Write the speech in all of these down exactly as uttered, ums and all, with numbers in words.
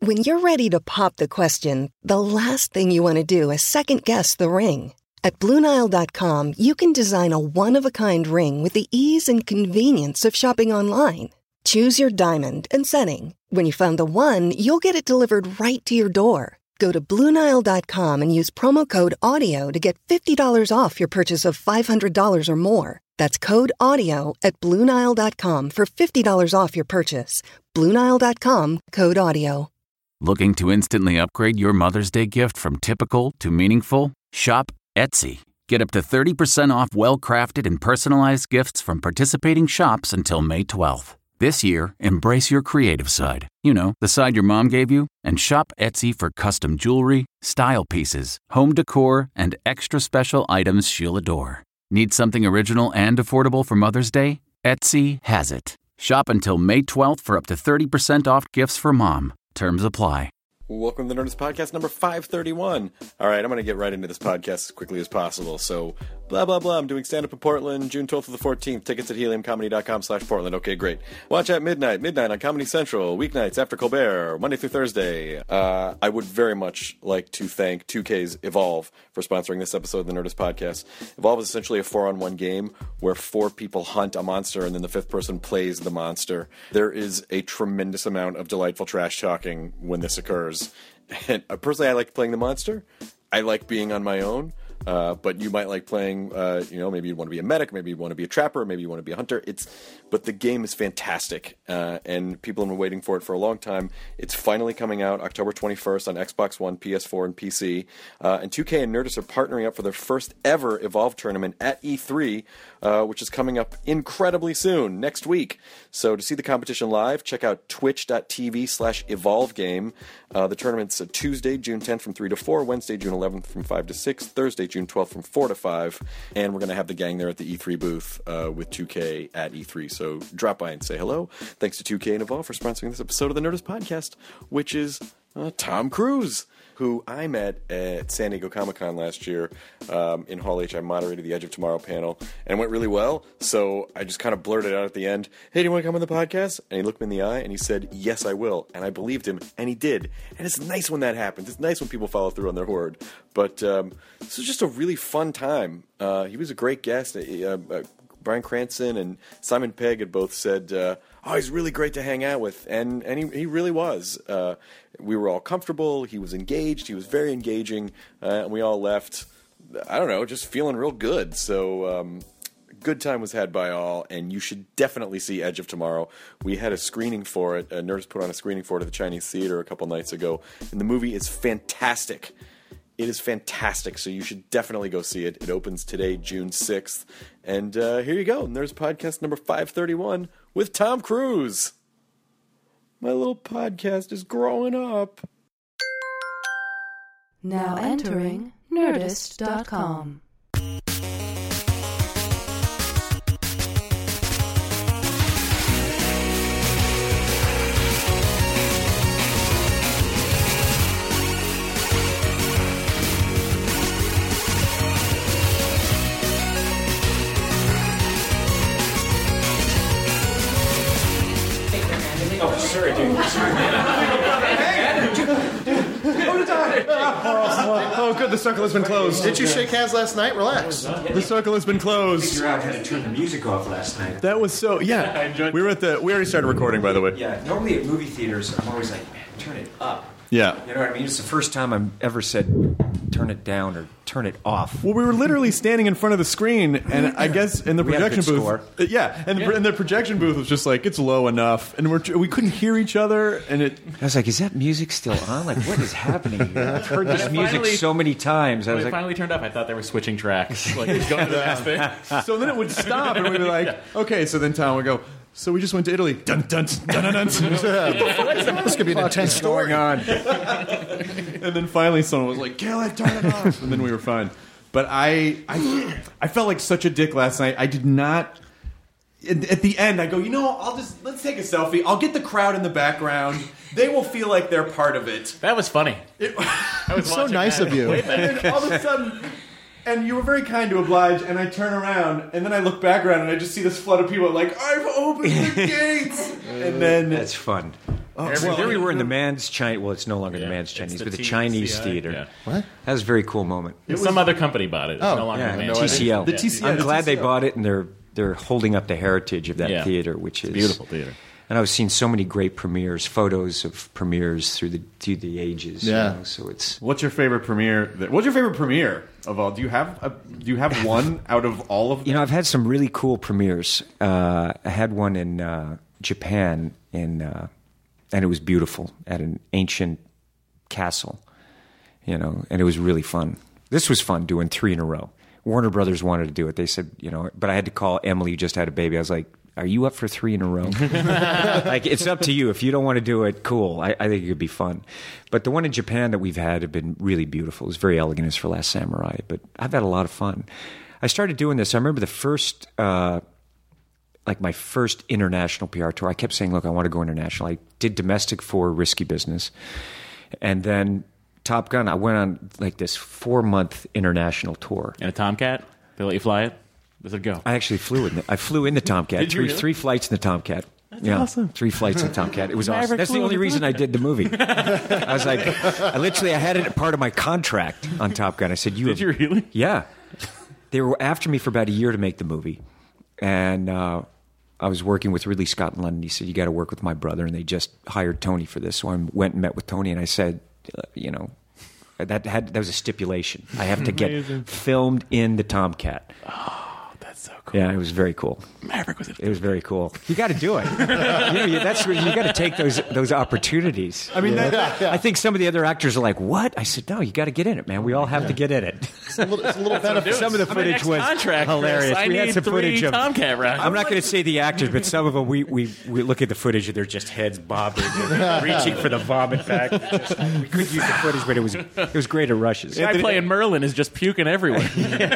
When you're ready to pop the question, the last thing you want to do is second-guess the ring. At Blue Nile dot com, you can design a one-of-a-kind ring with the ease and convenience of shopping online. Choose your diamond and setting. When you find the one, you'll get it delivered right to your door. Go to Blue Nile dot com and use promo code AUDIO to get fifty dollars off your purchase of five hundred dollars or more. That's code AUDIO at Blue Nile dot com for fifty dollars off your purchase. Blue Nile dot com, code AUDIO. Looking to instantly upgrade your Mother's Day gift from typical to meaningful? Shop Etsy. Get up to thirty percent off well-crafted and personalized gifts from participating shops until May twelfth. This year, embrace your creative side. You know, the side your mom gave you. And shop Etsy for custom jewelry, style pieces, home decor, and extra special items she'll adore. Need something original and affordable for Mother's Day? Etsy has it. Shop until May twelfth for up to thirty percent off gifts for mom. Terms apply. Welcome to the Nerdist Podcast number five thirty-one. All right, I'm going to get right into this podcast as quickly as possible. So, blah, blah, blah. I'm doing stand-up in Portland, June twelfth to the fourteenth. Tickets at helium comedy dot com slash Portland. Okay, great. Watch at midnight. Midnight on Comedy Central. Weeknights after Colbert. Monday through Thursday. Uh, I would very much like to thank two K's Evolve for sponsoring this episode of the Nerdist Podcast. Evolve is essentially a four-on-one game where four people hunt a monster and then the fifth person plays the monster. There is a tremendous amount of delightful trash talking when this occurs. And uh, personally, I like playing the monster. I like being on my own. Uh, but you might like playing, uh, you know, maybe you want to be a medic, maybe you want to be a trapper, maybe you want to be a hunter. It's, but the game is fantastic, uh, and people have been waiting for it for a long time. It's finally coming out October twenty-first on Xbox One, P S four, and P C. Uh, and two K and Nerdist are partnering up for their first ever Evolve tournament at E three, uh, which is coming up incredibly soon, next week. So to see the competition live, check out twitch.tv slash Evolve Game. Uh, the tournament's uh, Tuesday, June tenth from three to four, Wednesday, June eleventh from five to six, Thursday, June twelfth from four to five, and we're going to have the gang there at the E three booth uh, with two K at E three, so drop by and say hello. Thanks to two K and Evolve for sponsoring this episode of the Nerdist Podcast, which is uh, Tom Cruise, who I met at San Diego Comic-Con last year um, in Hall H. I moderated the Edge of Tomorrow panel, and it went really well, so I just kind of blurted out at the end, hey, do you want to come on the podcast? And he looked me in the eye, and he said, yes, I will, and I believed him, and he did. And it's nice when that happens. It's nice when people follow through on their word. But um, this was just a really fun time. Uh, he was a great guest. Uh, uh, Bryan Cranston and Simon Pegg had both said, uh, oh, he's really great to hang out with. And and he, he really was. Uh, we were all comfortable. He was engaged. He was very engaging. Uh, and we all left, I don't know, just feeling real good. So um, good time was had by all. And you should definitely see Edge of Tomorrow. We had a screening for it. Uh, Nerdist put on a screening for it at the Chinese Theater a couple nights ago. And the movie is fantastic. It is fantastic, so you should definitely go see it. It opens today, June sixth. And uh, here you go. And there's podcast number five thirty-one with Tom Cruise. My little podcast is growing up. Now entering Nerdist dot com. Oh, sorry, dude. Sorry, man. Oh, did I? Oh, oh, good. The circle has been closed. Did you shake hands last night? Relax. The circle has been closed. Figure out how to turn the music off last night. That was so. Yeah, we were at the. We already started recording, by the way. Yeah. Normally at movie theaters, I'm always like, man, turn it up. Yeah. You know what I mean? It's the first time I've ever said turn it down or turn it off. Well, we were literally standing in front of the screen, and I guess in the We had a projection good booth, score. uh, yeah, and, The, and the projection booth was just like it's low enough, and we're we couldn't hear each other, and it. I was like, is that music still on? Like, what is happening here? I've heard this When it music finally- so many times. I When was it like, finally turned up, I thought they were switching tracks. Like, it was going to the last bit. So then it would stop, and we'd be like, okay. So then Tom would go. So we just went to Italy. Dun dun dun dun dun. This could be an intense story. going on? And then finally someone was like, Garrett, turn it off. And then we were fine. But I, I, I felt like such a dick last night. I did not. At, at the end, I go, you know, I'll just let's take a selfie. I'll get the crowd in the background. They will feel like they're part of it. That was funny. It, I was So watching nice that of you. way and back. then all of a sudden, And you were very kind to oblige, and I turn around, and then I look back around, and I just see this flood of people like, I've opened the gates! And then... That's fun. Oh, There- well, there we were in the man's Chinese... Well, it's no longer the Yeah, man's it's Chinese, the but the T- Chinese C I, theater. yeah. What? That was a very cool moment. Some other company bought it. It's Oh, no longer Yeah, the man. T C L. The T C L. I'm the glad they T C L. bought it, and they're they're holding up the heritage of that Yeah. theater, which is Beautiful theater. And I've seen so many great premieres, photos of premieres through the through the ages. Yeah. You know, so it's What's your favorite premiere? That, what's your favorite premiere of all? Do you have a, do you have one out of all of them? you know I've had some really cool premieres. Uh, I had one in uh, Japan, in uh, and it was beautiful at an ancient castle. You know, and it was really fun. This was fun doing three in a row. Warner Brothers wanted to do it. They said, you know, but I had to call Emily, who just had a baby. I was like, are you up for three in a row? Like, it's up to you. If you don't want to do it, cool. I, I think it could be fun. But the one in Japan that we've had have been really beautiful. It was very elegant as for Last Samurai, but I've had a lot of fun. I started doing this. I remember the first, uh, like my first international P R tour. I kept saying, look, I want to go international. I did domestic for Risky Business. And then Top Gun, I went on like this four-month international tour. And a Tomcat? They let you fly it? Does it go? I actually flew in the, I flew in the Tomcat. Did you three, really? three flights in the Tomcat. That's yeah, awesome. Three flights in the Tomcat. It was Maverick awesome. That's the flew in only the reason I Tomcat. did the movie. I was like, I literally, I had it part of my contract on Top Gun. I said, "You Did you really? Yeah. They were after me for about a year to make the movie, and uh, I was working with Ridley Scott in London. He said, "You got to work with my brother," and they just hired Tony for this. So I went and met with Tony, and I said, uh, you know. That had that was a stipulation. I have to get filmed in the Tomcat. Oh, that's so cool. Yeah, it was very cool. Maverick was a It was very cool. You got to do it. you know, you, that's where you got to take those those opportunities. I mean, that, I think some of the other actors are like, "What?" I said, "No, you got to get in it, man. We all have to get in it." It's a little, it's a little benefit. Some of the footage was contract, hilarious. I we had need some three footage of Tomcat rounds. I'm not going to say the actors, but some of them we, we, we look at the footage and they're just heads bobbing, and reaching for the vomit bag. Just, we could use the footage, but it was it was great at rushes. The guy playing Merlin is just puking everywhere.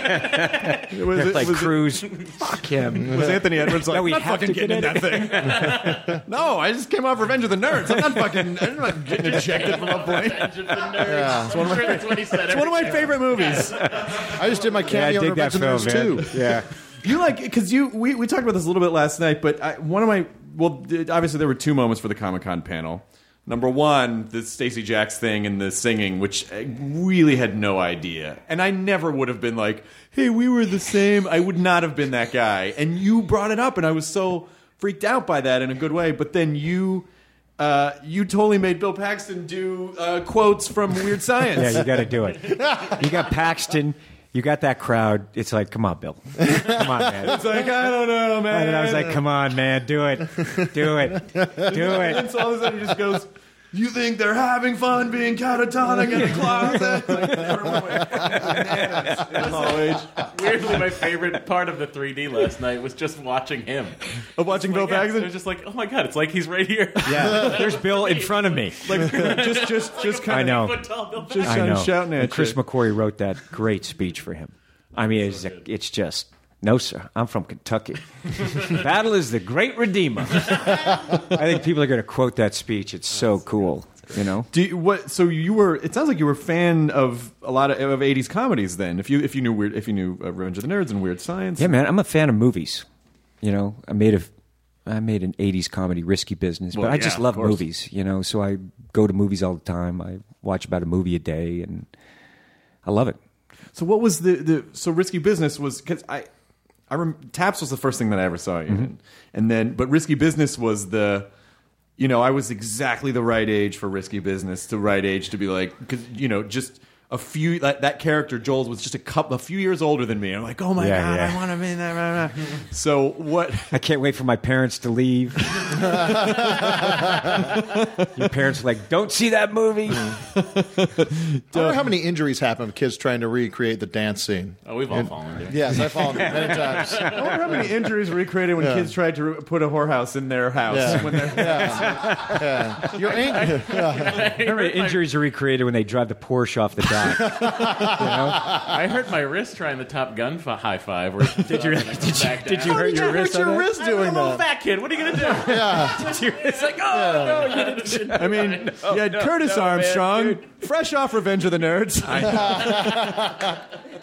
it was, They're like was, Cruz, fuck him. was Anthony Edwards like, No, we I'm not have fucking to get getting in in that thing. No, I just came off Revenge of the Nerds. I'm not fucking I'm not getting ejected from a plane. It's one of my, that's what he said. It's one of my favorite movies. I just did my Yeah, I cameo dig on that Revenge of the film, Nerds, man. too. Yeah. You like because you we, we talked about this a little bit last night, but I, one of my well, th- obviously there were two moments for the Comic-Con panel. Number one, the Stacey Jacks thing and the singing, which I really had no idea, and I never would have been like, "Hey, we were the same." I would not have been that guy, and you brought it up, and I was so freaked out by that in a good way. But then you. Uh, you totally made Bill Paxton do uh, quotes from Weird Science. Yeah, you got to do it. You got Paxton. You got that crowd. It's like, come on, Bill. Come on, man. It's like, I don't know, man. And I was like, come on, man. Do it. Do it. Do And it. so all of a sudden he just goes, "You think they're having fun being catatonic in the closet?" Like, everyone went bananas in Hall H. Weirdly, my favorite part of the three D last night was just watching him. Of watching Bill Like, yeah, Paxton? It was just like, oh my god, it's like he's right here. Yeah. There's Bill in front of me. Like, just, just, just I kind know. Foot tall Bill Just Paxton. I kind know. of shouting at And Chris you. McQuarrie wrote that great speech for him. I mean, it's, it's just, no, sir. I'm from Kentucky. Battle is the great redeemer. I think people are going to quote that speech. It's so cool. You know? Do you, what? So you were? It sounds like you were a fan of a lot of, of eighties comedies. Then, if you if you knew weird, if you knew uh, Revenge of the Nerds and Weird Science. Yeah, man. I'm a fan of movies. You know, I made a, I made an eighties comedy, Risky Business, but Well, I yeah, just of love course. movies. You know, so I go to movies all the time. I watch about a movie a day, and I love it. So what was the, the so Risky Business was because I I rem, Taps was the first thing that I ever saw you Mm-hmm. in, and then but Risky Business was the. You know, I was exactly the right age for Risky Business, the right age to be like, because you know, just a few that, that character Joel was just a couple, a few years older than me. I'm like, oh my Yeah, god, yeah. I want to be in that. So what? I can't wait for my parents to leave. Your parents are like, don't see that movie. I wonder how many injuries happen with kids trying to recreate the dance scene. Oh, we've all fallen. Dude. Yes, I've fallen many times. I wonder how many injuries were recreated when Yeah. kids tried to re- put a whorehouse in their house. Yeah. When they're, Yeah. Your ankle. Remember, injuries are recreated when they drive the Porsche off the dock. I hurt my wrist trying the Top Gun f- high five. Where did you? Did you? Did you hurt your wrist? Hurt your on that? wrist I'm a doing little that. fat kid. What are you gonna do? Yeah. It's like, oh no, you didn't. I mean, you had Curtis no, man, Armstrong, dude. fresh off Revenge of the Nerds.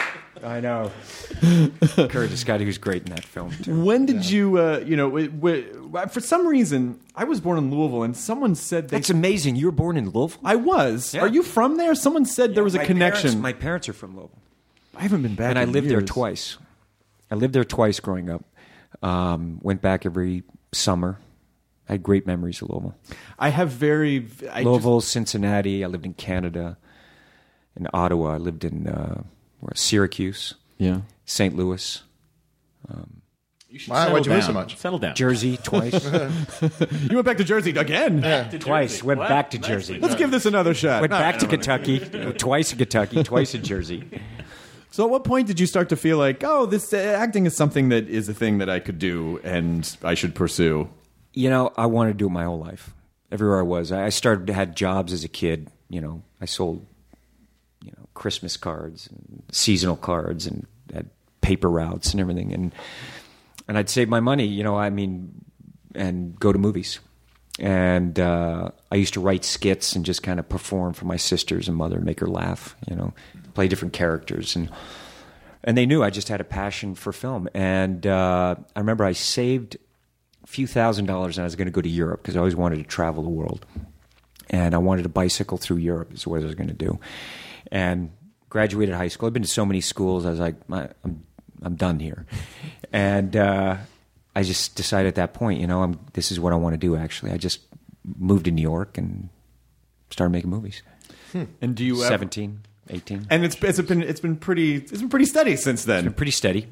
I know. Curtis Scott, he was great in that film too. When did yeah. you, uh, you know, w- w- for some reason, I was born in Louisville, and someone said they... That's amazing. You were born in Louisville? I was. Yeah. Are you from there? Someone said yeah, there was a my connection. Parents, my parents are from Louisville. I haven't been back And in I lived years. there twice. I lived there twice growing up. Um, went back every summer. I had great memories of Louisville. I have very... I Louisville, just, Cincinnati. I lived in Canada. In Ottawa. I lived in uh, where, Syracuse. Yeah. Saint Louis. Um, you should Why? Why'd you down. move so much? Settle down. Jersey twice. You went back to Jersey again? Back to Twice. Jersey. Went What? back to Nicely Jersey. done. Let's give this another shot. Went No, back I to don't wanna- Kentucky. Twice in Kentucky. Twice in Jersey. So at what point did you start to feel like, oh, this uh, acting is something that is a thing that I could do and I should pursue? You know, I wanted to do it my whole life. Everywhere I was. I started had jobs as a kid. You know, I sold, you know, Christmas cards and seasonal cards and had paper routes and everything. And and I'd save my money, you know, I mean, and go to movies. And uh, I used to write skits and just kind of perform for my sisters and mother and make her laugh, you know, play different characters. And and they knew I just had a passion for film. And uh, I remember I saved a few thousand dollars and I was going to go to Europe because I always wanted to travel the world. And I wanted to bicycle through Europe is what I was going to do. And graduated high school. I've been to so many schools. I was like, I'm I'm done here. And uh, I just decided at that point, you know, I'm, this is what I want to do, actually. I just moved to New York and started making movies. Hmm. And do you ever, seventeen, eighteen And it's it's been it's been pretty it's been pretty steady since then. It's been pretty steady.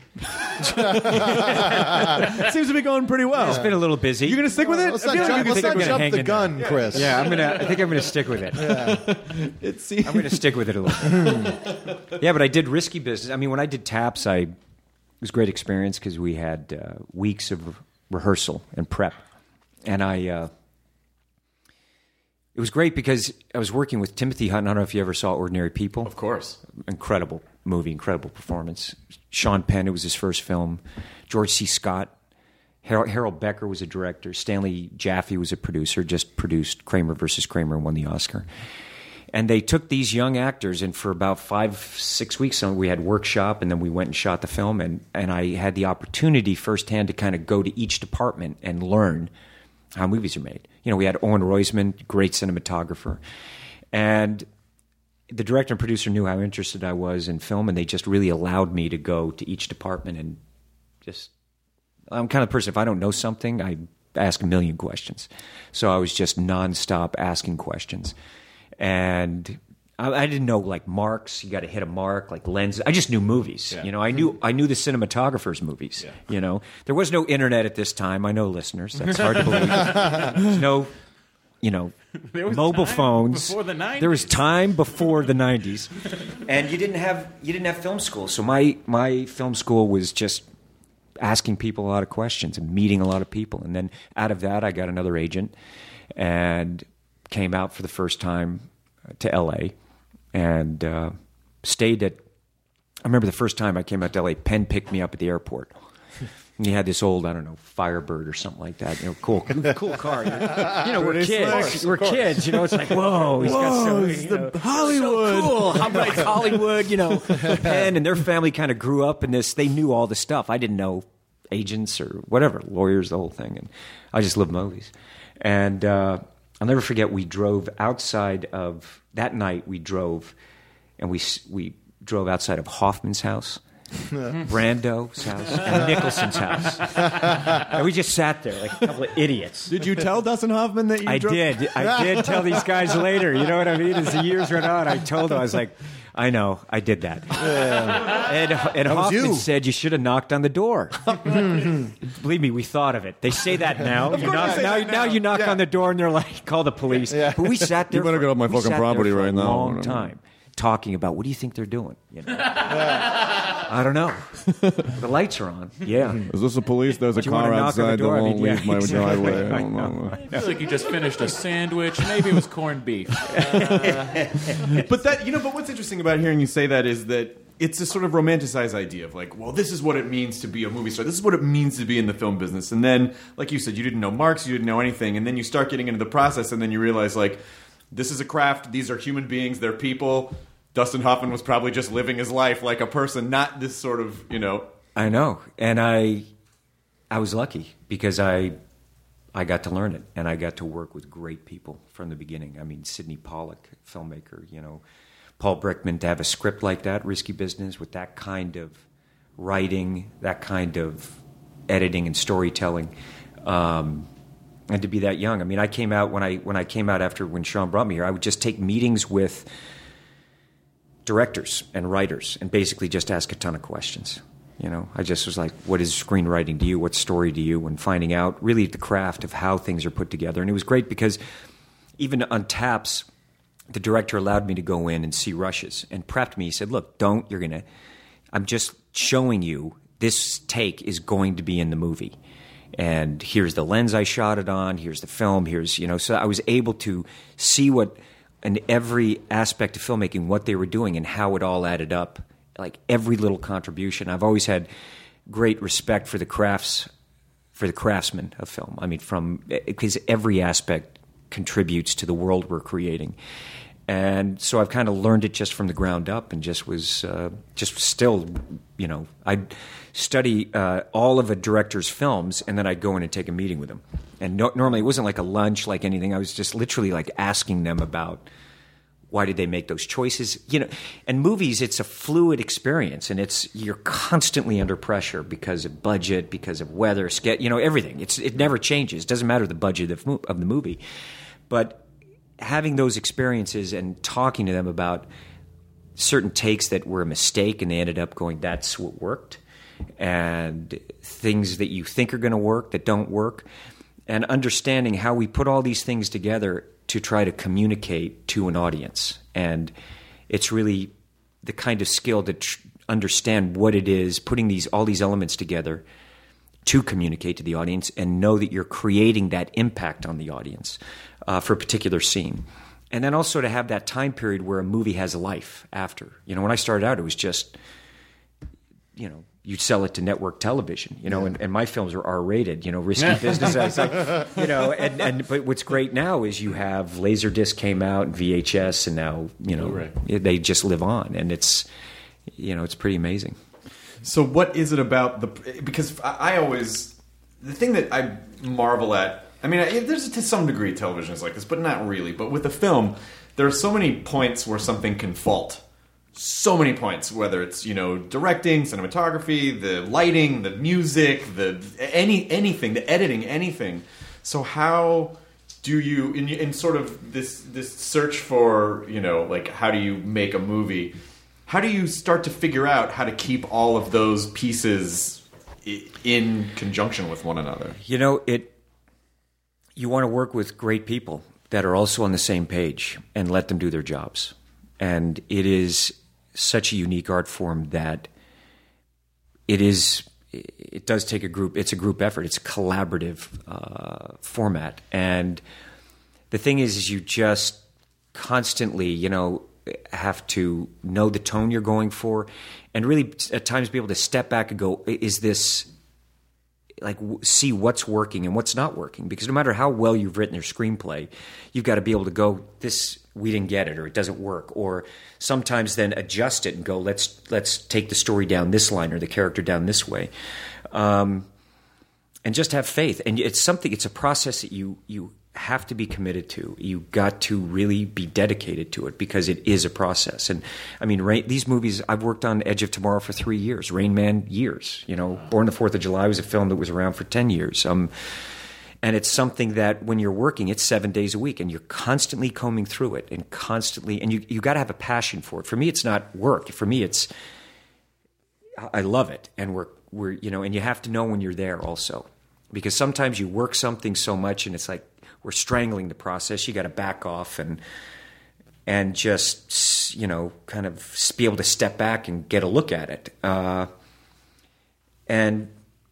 Seems to be going pretty well. It's been a little busy. You gonna stick with it? Let's I not feel like jump, you let's can not stick with jump hang the in gun, there. Chris. Yeah, I'm gonna. I think I'm gonna stick with it. it. It's I'm going to stick with it a little bit. Yeah, but I did risky business. I mean, when I did Taps, I it was a great experience because we had uh, weeks of rehearsal and prep, and I. Uh, it was great because I was working with Timothy Hutton. I don't know if you ever saw Ordinary People. Of course. Incredible movie, incredible performance. Sean Penn, it was his first film. George C. Scott. Harold, Harold Becker was a director. Stanley Jaffe was a producer, just produced Kramer versus Kramer and won the Oscar. And they took these young actors, and for about five, six weeks, we had workshop, and then we went and shot the film. And, and I had the opportunity firsthand to kind of go to each department and learn how movies are made. You know, we had Owen Roisman, great cinematographer. And the director and producer knew how interested I was in film, and they just really allowed me to go to each department and just... I'm kind of the person, if I don't know something, I ask a million questions. So I was just nonstop asking questions. And I, I didn't know, like, marks. You got to hit a mark, like lenses. I just knew movies. Yeah. You know, I knew I knew the cinematographer's movies. Yeah. You know, there was no internet at this time. I know, listeners. That's hard to believe. There's no, you know, There was mobile time phones. before the nineties. There was time before the nineties, and you didn't have you didn't have film school. So my my film school was just asking people a lot of questions and meeting a lot of people. And then out of that, I got another agent and came out for the first time to L A and uh, stayed at, I remember the first time I came out to L A, Penn picked me up at the airport. And he had this old, I don't know, Firebird or something like that. You know, cool, cool car. You know, we're Pretty kids. slick. We're kids. You know, it's like, whoa, he's got so, it's you the know, Hollywood. so cool. I'm like Hollywood. You know, Penn and their family kind of grew up in this. They knew all the stuff. I didn't know agents or whatever, lawyers, the whole thing. And I just loved movies. And uh, I'll never forget. We drove outside of that night. We drove, and we we drove outside of Hoffman's house. Brando's house and Nicholson's house, and we just sat there like a couple of idiots. Did you tell Dustin Hoffman that you I drove? did. I did tell these guys later. You know what I mean? As the years went on, I told them, I was like, I know, I did that. And, and Hoffman you. said, you should have knocked on the door. Believe me, we thought of it. They say that now. You course knock, they say now, that now now. you knock Yeah. on the door and they're like, call the police. Yeah. But we sat there. You better for, get off my we fucking sat there property for right a now. long time. Talking about what do you think they're doing? You know? I don't know. The lights are on. Yeah. Is this the police? There's a Do you wanna car knock on the outside that door? I won't mean, yeah, leave my exactly. driveway. I I don't know. know. I feel like you just finished a sandwich. Maybe it was corned beef. But that, you know, but what's interesting about hearing you say that is that it's a sort of romanticized idea of like, well, this is what it means to be a movie star. This is what it means to be in the film business. And then, like you said, you didn't know Marx, you didn't know anything. And then you start getting into the process and then you realize like, this is a craft. These are human beings. They're people. Dustin Hoffman was probably just living his life like a person, not this sort of, you know. I know, and I, I was lucky because I, I got to learn it, and I got to work with great people from the beginning. I mean, Sidney Pollack, filmmaker, you know, Paul Brickman, to have a script like that, Risky Business, with that kind of writing, that kind of editing and storytelling, um, and to be that young. I mean, I came out when I when I came out after when Sean brought me here, I would just take meetings with directors and writers and basically just ask a ton of questions. You know, I just was like, what is screenwriting to you? What story to you? And finding out really the craft of how things are put together. And it was great because even on Taps, the director allowed me to go in and see rushes and prepped me. He said, look, don't, you're going to, I'm just showing you this take is going to be in the movie. And here's the lens I shot it on. Here's the film. Here's, you know, so I was able to see what, in every aspect of filmmaking, what they were doing and how it all added up. Like every little contribution. I've always had great respect for the crafts, for the craftsmen of film. I mean, from, because every aspect contributes to the world we're creating. And so I've kind of learned it just from the ground up, and just was uh, just still, you know, I'd study uh, all of a director's films, and then I'd go in and take a meeting with them. And no, normally it wasn't like a lunch, like anything. I was just literally like asking them about why did they make those choices, you know. And movies, it's a fluid experience, and it's you're constantly under pressure because of budget, because of weather, ske- you know, everything. It's it never changes. It doesn't matter the budget of, of the movie, but having those experiences and talking to them about certain takes that were a mistake and they ended up going, that's what worked, and things that you think are going to work that don't work, and understanding how we put all these things together to try to communicate to an audience. And it's really the kind of skill to tr- understand what it is, putting these all these elements together to communicate to the audience and know that you're creating that impact on the audience uh, for a particular scene. And then also to have that time period where a movie has a life after. You know, when I started out, it was just, you know, you'd sell it to network television, you know, yeah. and, and my films are R-rated, you know, Risky Business. I was like, you know, and, and but what's great now is you have Laserdisc came out and V H S, and now, you know, right. they just live on, and it's, you know, it's pretty amazing. So what is it about the, because I, I always, the thing that I marvel at, I mean, I, there's to some degree television is like this, but not really. But with the film, there are so many points where something can fault. So many points, whether it's, you know, directing, cinematography, the lighting, the music, the any anything, the editing, anything. So how do you, in, in sort of this this search for, you know, like how do you make a movie, how do you start to figure out how to keep all of those pieces in conjunction with one another? You know, it. You want to work with great people that are also on the same page and let them do their jobs. And it is such a unique art form that it is, it does take a group, it's a group effort, it's a collaborative uh, format. And the thing is, is you just constantly, you know, have to know the tone you're going for, and really at times be able to step back and go, is this, like, see what's working and what's not working. Because no matter how well you've written your screenplay, you've got to be able to go, this, we didn't get it, or it doesn't work. Or sometimes then adjust it and go, let's let's take the story down this line or the character down this way. Um, and just have faith. And it's something, it's a process that you you have to be committed to. You got to really be dedicated to it, because it is a process. And I mean, Rain, these movies, I've worked on Edge of Tomorrow for three years, Rain Man years, you know, Born the Fourth of July was a film that was around for ten years. Um, and it's something that when you're working, it's seven days a week, and you're constantly combing through it and constantly, and you, you got to have a passion for it. For me, it's not work. For me, it's, I love it. And we're, we're, you know, and you have to know when you're there also, because sometimes you work something so much and it's like, we're strangling the process. You got to back off and and just, you know, kind of be able to step back and get a look at it. Uh, and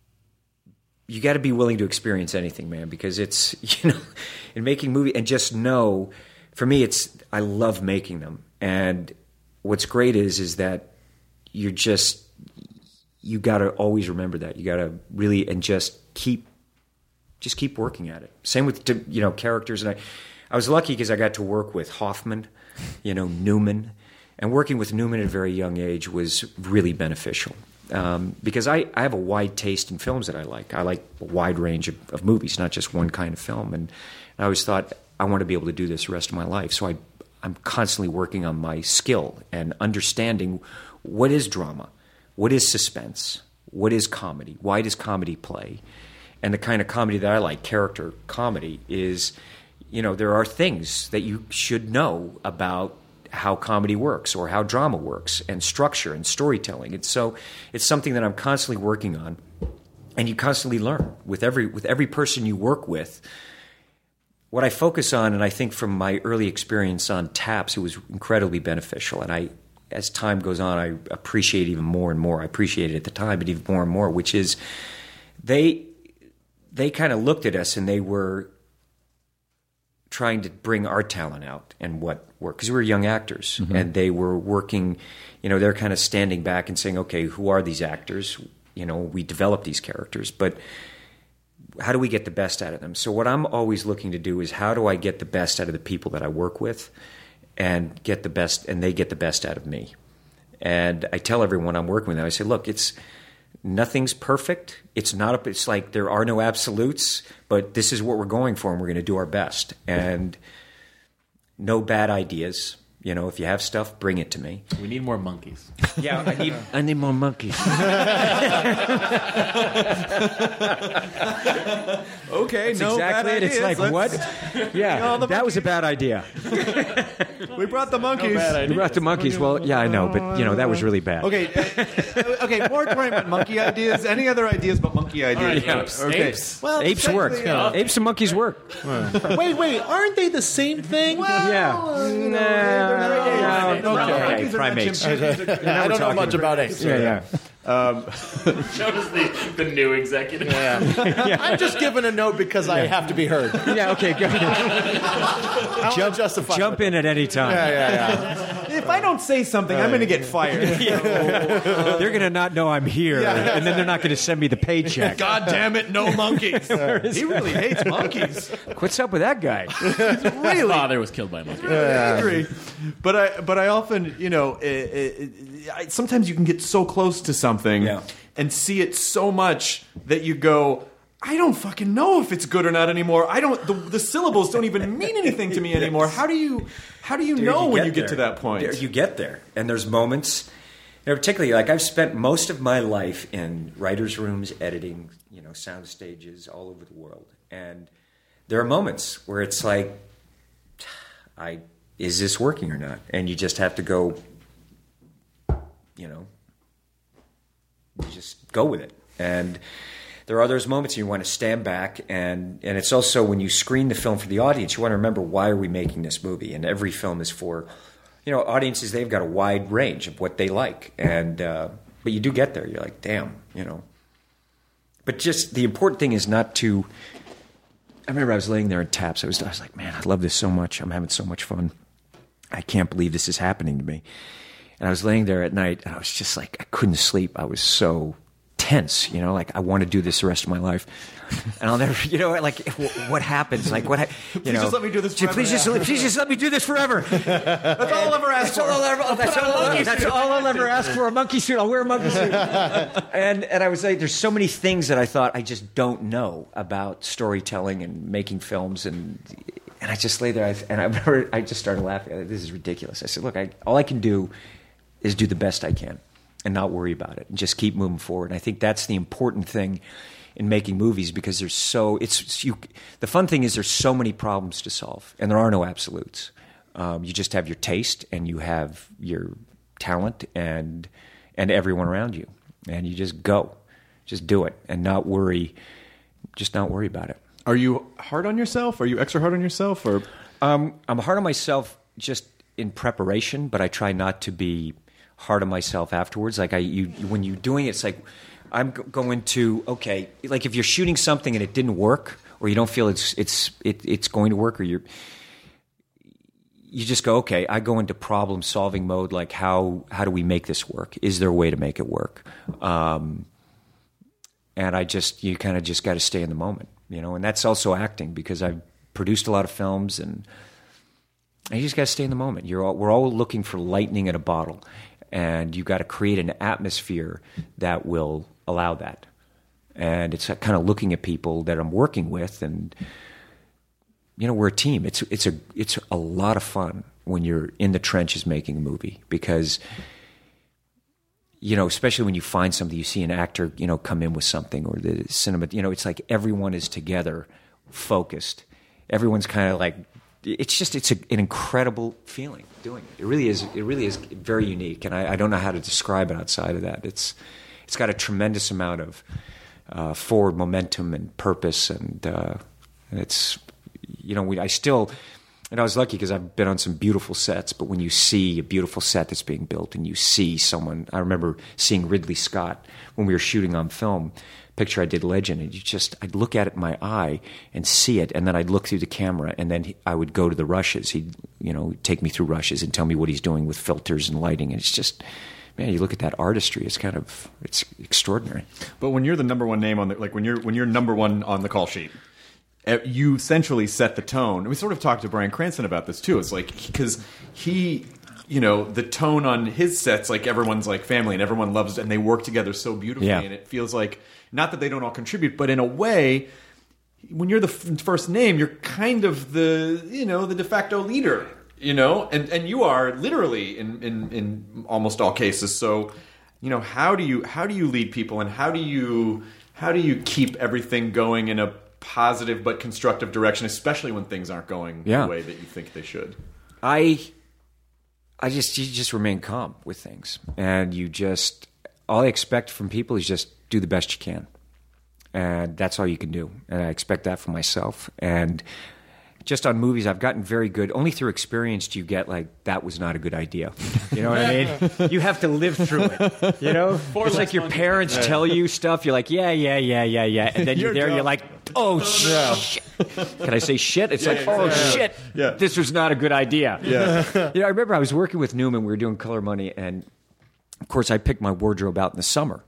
you got to be willing to experience anything, man, because it's, you know, in making movie, and just know, for me, it's, I love making them. And what's great is is that you're just, you got to always remember that. You got to really, and just keep Just keep working at it. Same with, you know, characters. And I, I was lucky because I got to work with Hoffman, you know, Newman. And working with Newman at a very young age was really beneficial. Um, because I, I have a wide taste in films that I like. I like a wide range of, of movies, not just one kind of film. And I always thought, I want to be able to do this the rest of my life. So I, I'm constantly working on my skill and understanding what is drama, what is suspense, what is comedy, why does comedy play? And the kind of comedy that I like, character comedy, is, you know, there are things that you should know about how comedy works or how drama works and structure and storytelling. And so it's something that I'm constantly working on, and you constantly learn with every with every person you work with. What I focus on, and I think from my early experience on TAPS, it was incredibly beneficial. And I, as time goes on, I appreciate it even more and more. I appreciated it at the time, but even more and more, which is they they kind of looked at us and they were trying to bring our talent out and what worked, because we were young actors, mm-hmm. and they were working, you know, they're kind of standing back and saying, okay, who are these actors? You know, we develop these characters, but how do we get the best out of them? So what I'm always looking to do is, how do I get the best out of the people that I work with and get the best, and they get the best out of me? And I tell everyone I'm working with them, I say, look, it's, nothing's perfect. It's not, a, it's like there are no absolutes, but this is what we're going for, and we're going to do our best. And no bad ideas. You know, if you have stuff, bring it to me. We need more monkeys. Yeah, I need I need more monkeys. Okay, That's no exactly bad it. ideas. It's like, Let's- what? Yeah, that was a bad idea. We brought the monkeys. You brought the monkeys. Well, yeah, I know, but, you know, that was really bad. Okay, uh, okay. Moratorium on monkey ideas. Any other ideas but monkey ideas? All right, apes. Okay. Apes. Well, Apes work. technically, uh, Apes and monkeys work. Wait, wait, aren't they the same thing? Yeah. you know, Nah, they're not apes. yeah, No, okay, monkeys are not primates. chimpanzees. I don't know much about apes. Yeah, yeah. Show us the, the new executive. I'm just giving a note because I have to be heard. Yeah, okay, go I Jump, justify jump in at any time. Yeah, yeah, yeah. If I don't say something, I'm going to get fired. They're going to not know I'm here, and then they're not going to send me the paycheck. God damn it, no monkeys. He really hates monkeys. What's up with that guy? My father was killed by a monkey. I agree, but I but I often, you know, it, it, it, I, sometimes you can get so close to something Yeah. and see it so much that you go, I don't fucking know if it's good or not anymore. I don't. The, the syllables don't even mean anything to me anymore. How do you how do you Dude, know you when get you get there. to that point? There- you get there, and there's moments. You know, particularly, like, I've spent most of my life in writers' rooms, editing, you know, sound stages all over the world, and there are moments where it's like, I is this working or not? And you just have to go, you know, you just go with it. And there are those moments you want to stand back, and, and it's also when you screen the film for the audience, you want to remember, why are we making this movie? And every film is for, you know, audiences, they've got a wide range of what they like. And uh, but you do get there. You're like, damn, you know. But just the important thing is not to, I remember I was laying there in TAPS. I was, I was like, man, I love this so much. I'm having so much fun. I can't believe this is happening to me. And I was laying there at night, and I was just like, I couldn't sleep. I was so tense, you know, like, I want to do this the rest of my life. And I'll never, you know, like, what happens? Like, what, ha- you Please know, just let me do this forever. Please just, please just let me do this forever. That's all I'll ever ask That's all I'll ever, that's all, that's all I'll ever ask for, a monkey suit. I'll wear a monkey suit. and and I was like, there's so many things that I thought I just don't know about storytelling and making films, and and I just lay there, I, and I remember I just started laughing. This is ridiculous. I said, look, I, all I can do is do the best I can and not worry about it and just keep moving forward. And I think that's the important thing in making movies, because there's so it's you. The fun thing is there's so many problems to solve, and there are no absolutes. Um, you just have your taste, and you have your talent, and and everyone around you, and you just go, just do it, and not worry, just not worry about it. Are you hard on yourself? Are you extra hard on yourself? Or um, I'm hard on myself just in preparation, but I try not to be hard on myself afterwards. Like I, you, when you're doing it, it's like I'm g- going to okay. Like if you're shooting something and it didn't work, or you don't feel it's it's it, it's going to work, or you're you just go okay. I go into problem solving mode. Like how how do we make this work? Is there a way to make it work? Um, and I just you kind of just got to stay in the moment, you know. And that's also acting, because I've produced a lot of films and. And you just got to stay in the moment. You're all, we're all looking for lightning in a bottle, and you got to create an atmosphere that will allow that. And it's kind of looking at people that I'm working with, and you know, we're a team. It's it's a it's a lot of fun when you're in the trenches making a movie, because you know, especially when you find something, you see an actor, you know, come in with something, or the cinema, you know, it's like everyone is together, focused. Everyone's kind of like, it's just, it's a, an incredible feeling doing it. It really is, it really is very unique. And I, I don't know how to describe it outside of that. It's, it's got a tremendous amount of uh, forward momentum and purpose. And, uh, and it's, you know, we, I still, and I was lucky because I've been on some beautiful sets, but when you see a beautiful set that's being built and you see someone, I remember seeing Ridley Scott when we were shooting on film, picture I did Legend, and you just, I'd look at it in my eye and see it, and then I'd look through the camera, and then he, I would go to the rushes. He'd, you know, take me through rushes and tell me what he's doing with filters and lighting, and it's just, man, you look at that artistry, it's kind of, it's extraordinary. But when you're the number one name on the, like when you're when you're number one on the call sheet, you essentially set the tone. We sort of talked to Bryan Cranston about this too. It's like, because he, you know, the tone on his sets, like everyone's like family and everyone loves it and they work together so beautifully. Yeah. And it feels like, not that they don't all contribute, but in a way, when you're the f- first name, you're kind of the, you know, the de facto leader, you know, and, and you are literally in, in, in almost all cases. So, you know, how do you, how do you lead people, and how do you, how do you keep everything going in a positive but constructive direction, especially when things aren't going yeah. the way that you think they should? I, I just you just remain calm with things, and you just, all I expect from people is just do the best you can, and that's all you can do. And I expect that from myself. And just on movies, I've gotten very good. Only through experience do you get like, that was not a good idea. You know what I mean? You have to live through it. You know, Four it's like your parents yeah. tell you stuff. You're like, yeah, yeah, yeah, yeah, yeah, and then you're, you're there. Dumb. You're like, oh yeah. shit. Can I say shit? It's yeah, like, oh yeah. shit. Yeah. This was not a good idea. Yeah. You know, I remember I was working with Newman. We were doing Color Money, and of course, I picked my wardrobe out in the summer,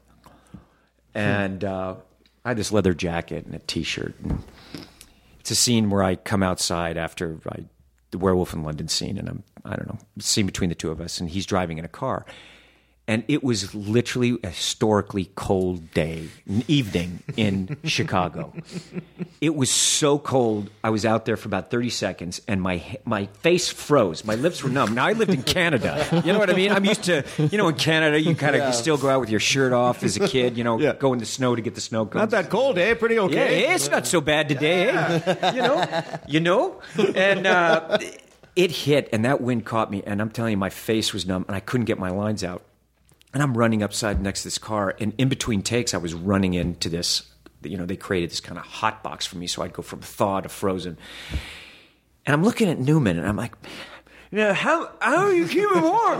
and uh, I had this leather jacket and a T-shirt. And it's a scene where I come outside after I, the Werewolf in London scene, and I'm, I don't know, scene between the two of us, and he's driving in a car. And it was literally a historically cold day, an evening in Chicago. It was so cold. I was out there for about thirty seconds, and my my face froze. My lips were numb. Now, I lived in Canada. You know what I mean? I'm used to, you know, in Canada, you kind of yeah. still go out with your shirt off as a kid, you know, yeah. go in the snow to get the snow cones. Not that cold, eh? Pretty okay. Yeah, it's not so bad today, eh? You know? You know? And uh, it hit, and that wind caught me, and I'm telling you, my face was numb, and I couldn't get my lines out. And I'm running upside next to this car, and in between takes, I was running into this, you know, they created this kind of hot box for me, so I'd go from thaw to frozen. And I'm looking at Newman, and I'm like, you know, how how are you keeping warm?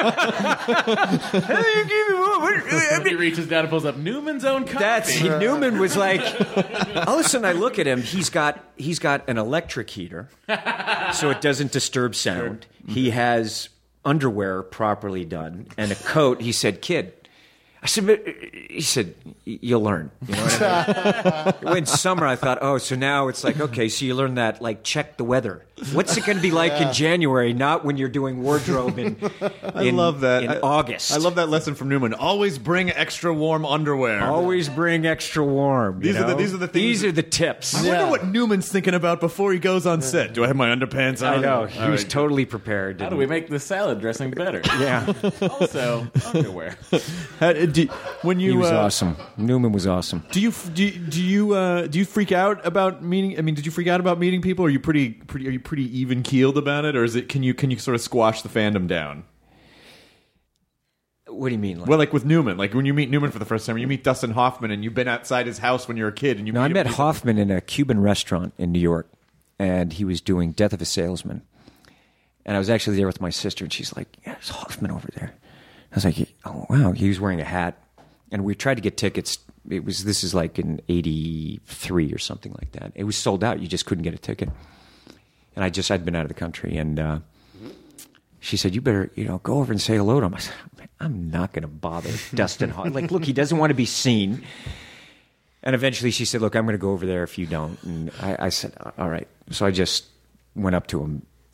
How are you keeping warm? What, I mean, he reaches down and pulls up Newman's own coffee. That's he, Newman was like, all of a sudden I look at him. He's got he's got an electric heater, so it doesn't disturb sound. Sure. He has underwear properly done and a coat. He said, "Kid," I said, but, he said, "You'll learn." You know what I mean? In summer, I thought, oh, so now it's like, okay, so you learn that, like, check the weather. What's it going to be like yeah. in January, not when you're doing wardrobe in, I in, love that. in I, August. I love that lesson from Newman. Always bring extra warm underwear. Always bring extra warm. These you are know? the these are the things. These are the tips. I yeah. wonder what Newman's thinking about before he goes on set. Do I have my underpants on? I know. He All was right. totally prepared. How do we make the salad dressing better? Yeah. Also, underwear. How, do, when you, he was uh, awesome. Newman was awesome. Do you do you, do you uh, do you freak out about meeting? I mean, did you freak out about meeting people? Are you pretty pretty? Are you pretty even keeled about it, or is it? Can you can you sort of squash the fandom down? What do you mean? Like? Well, like with Newman, like when you meet Newman for the first time, you meet Dustin Hoffman, and you've been outside his house when you're a kid, and you. No, meet I him, met Hoffman in a Cuban restaurant in New York, and he was doing Death of a Salesman, and I was actually there with my sister, and she's like, "Yeah, there's Hoffman over there." I was like, "Oh wow!" He was wearing a hat, and we tried to get tickets. It was this is like in eighty-three or something like that. It was sold out. You just couldn't get a ticket. And I just I'd been out of the country, and uh, she said, "You better, you know, go over and say hello to him." I said, "I'm not going to bother Dustin Hoffman. Like, look, he doesn't want to be seen." And eventually, she said, "Look, I'm going to go over there if you don't." And I, I said, "All right." So I just went up to him,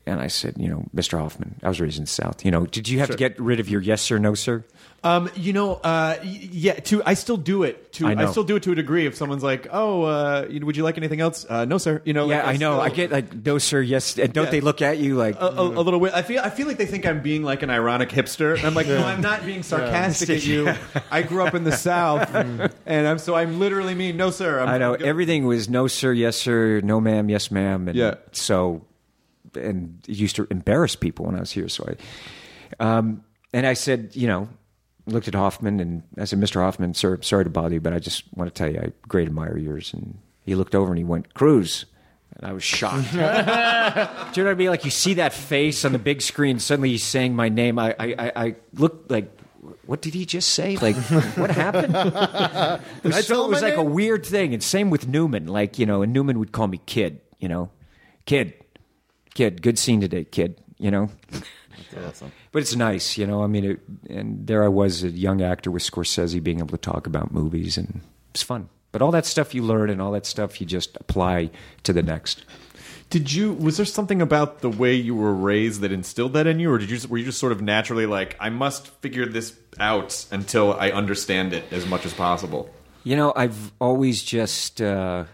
and I said, you know, Mister Hoffman, I was raised in the South. You know, did you have to get rid of your yes sir, no sir? Um, you know, uh, y- yeah. To I still do it. To I I, know. still do it to a degree. If someone's like, "Oh, uh, you- would you like anything else?" Uh, no, sir. You know. Yeah, like, I know. still- I get like no sir, yes, and don't Yeah. they look at you like a, a, a little bit. I feel. I feel like they think I'm being like an ironic hipster. And I'm like, no, I'm not being sarcastic at you. I grew up in the South, and I'm so I'm literally mean. No, sir. I'm, I know I'm go- everything was no sir, yes sir, no ma'am, yes ma'am, and Yeah. so and it used to embarrass people when I was here. So I, um, and I said, you know, looked at Hoffman and I said, Mister Hoffman, sir, sorry to bother you, but I just want to tell you, I great admire yours. And he looked over and he went, Cruz. And I was shocked. Do you know what I mean? Like you see that face on the big screen, suddenly he's saying my name. I, I, I, I looked like, what did he just say? Like, what happened? It was, I so, tell it was my like a name? weird thing. And same with Newman. Like, you know, and Newman would call me kid, you know, kid, kid, good scene today, kid, you know. That's awesome. But it's nice, you know. I mean, it, and there I was, a young actor with Scorsese, being able to talk about movies, and it's fun. But all that stuff you learn, and all that stuff you just apply to the next. Did you? Was there something about the way you were raised that instilled that in you, or did you? Were you just sort of naturally like, I must figure this out until I understand it as much as possible? You know, I've always just, uh,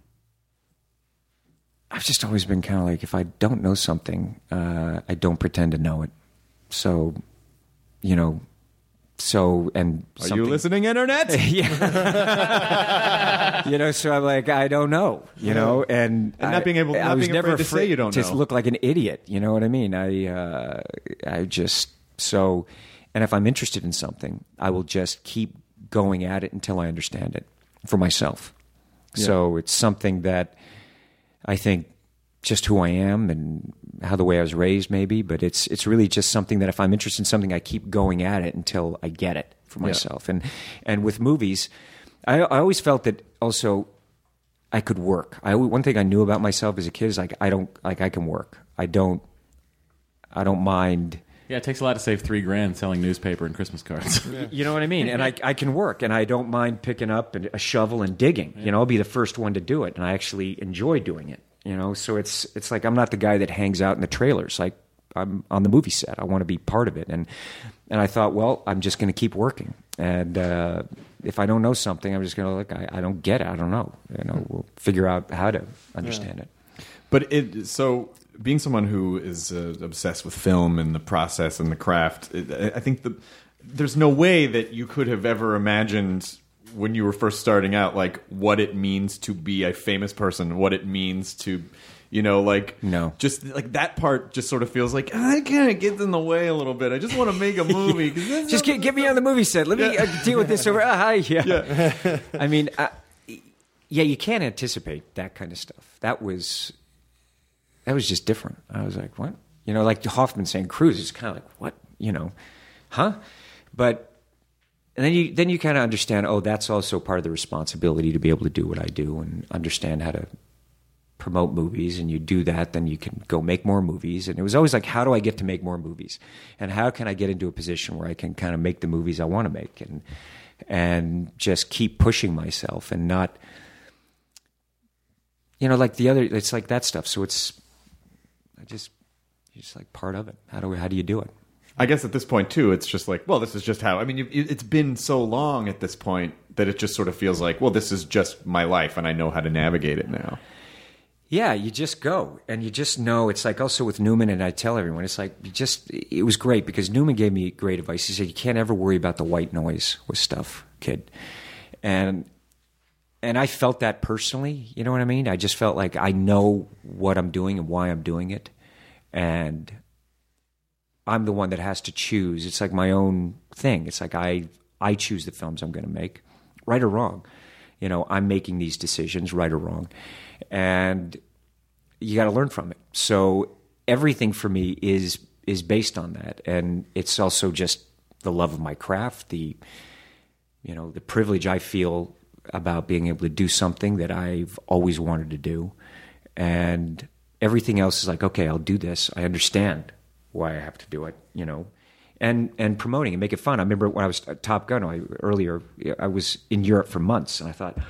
I've just always been kind of like, if I don't know something, uh, I don't pretend to know it. So, you know, so and Are something- you listening, Internet? Yeah. You know, so I'm like, I don't know, you know, and, And not being able- I, I not was being never afraid to say afraid you don't to know. look like an idiot. You know what I mean? I, uh, I just so, and if I'm interested in something, I will just keep going at it until I understand it for myself. So it's something that I think just who I am and how the way I was raised, maybe, but it's it's really just something that if I'm interested in something, I keep going at it until I get it for myself. And and with movies, I, I always felt that also I could work. I one thing I knew about myself as a kid is like I don't like I can work. I don't I don't mind. Yeah, it takes a lot to save three grand selling newspaper and Christmas cards. You know what I mean? And I, I can work, and I don't mind picking up a shovel and digging. You know, I'll be the first one to do it, and I actually enjoy doing it. You know, so it's it's like I'm not the guy that hangs out in the trailers. Like I'm on the movie set. I want to be part of it, and and I thought, well, I'm just going to keep working. And uh, if I don't know something, I'm just going to look. I, I don't get it. I don't know. You know, we'll figure out how to understand it. But it so being someone who is uh, obsessed with film and the process and the craft, it, I think the, there's no way that you could have ever imagined when you were first starting out, like what it means to be a famous person, what it means to, you know, like No. just like that part just sort of feels like I kind of get in the way a little bit. I just want to make a movie. 'cause this Just is- get, get me on the movie set. Let me Yeah. uh, deal with this over. Ah, hi, yeah. Yeah. I mean, I, yeah, you can't anticipate that kind of stuff. That was that was just different. I was like, what? You know, like Hoffman saying Cruz is kind of like, what? You know, huh? But and then you then you kind of understand. Oh, that's also part of the responsibility to be able to do what I do and understand how to promote movies. And you do that, then you can go make more movies. And it was always like, how do I get to make more movies? And how can I get into a position where I can kind of make the movies I want to make and and just keep pushing myself and not, you know, like the other. It's like that stuff. So it's I just it's like part of it. How do we, how do you do it? I guess at this point too, it's just like, well, this is just how. I mean, you- it's been so long at this point that it just sort of feels like, well, this is just my life, and I know how to navigate it now. Yeah, you just go and you just know. It's like also with Newman, and I tell everyone, it's like you just. It was great because Newman gave me great advice. He said, "You can't ever worry about the white noise with stuff, kid," and and I felt that personally. You know what I mean? I just felt like I know what I'm doing and why I'm doing it, and I'm the one that has to choose. It's like my own thing. It's like I I choose the films I'm going to make, right or wrong. You know, I'm making these decisions, right or wrong, and you got to learn from it. So everything for me is is based on that, and it's also just the love of my craft, the you know the privilege I feel about being able to do something that I've always wanted to do, and everything else is like, okay, I'll do this. I understand why I have to do it, you know, and and promoting and make it fun. I remember when I was at Top Gun I, earlier, I was in Europe for months, and I thought,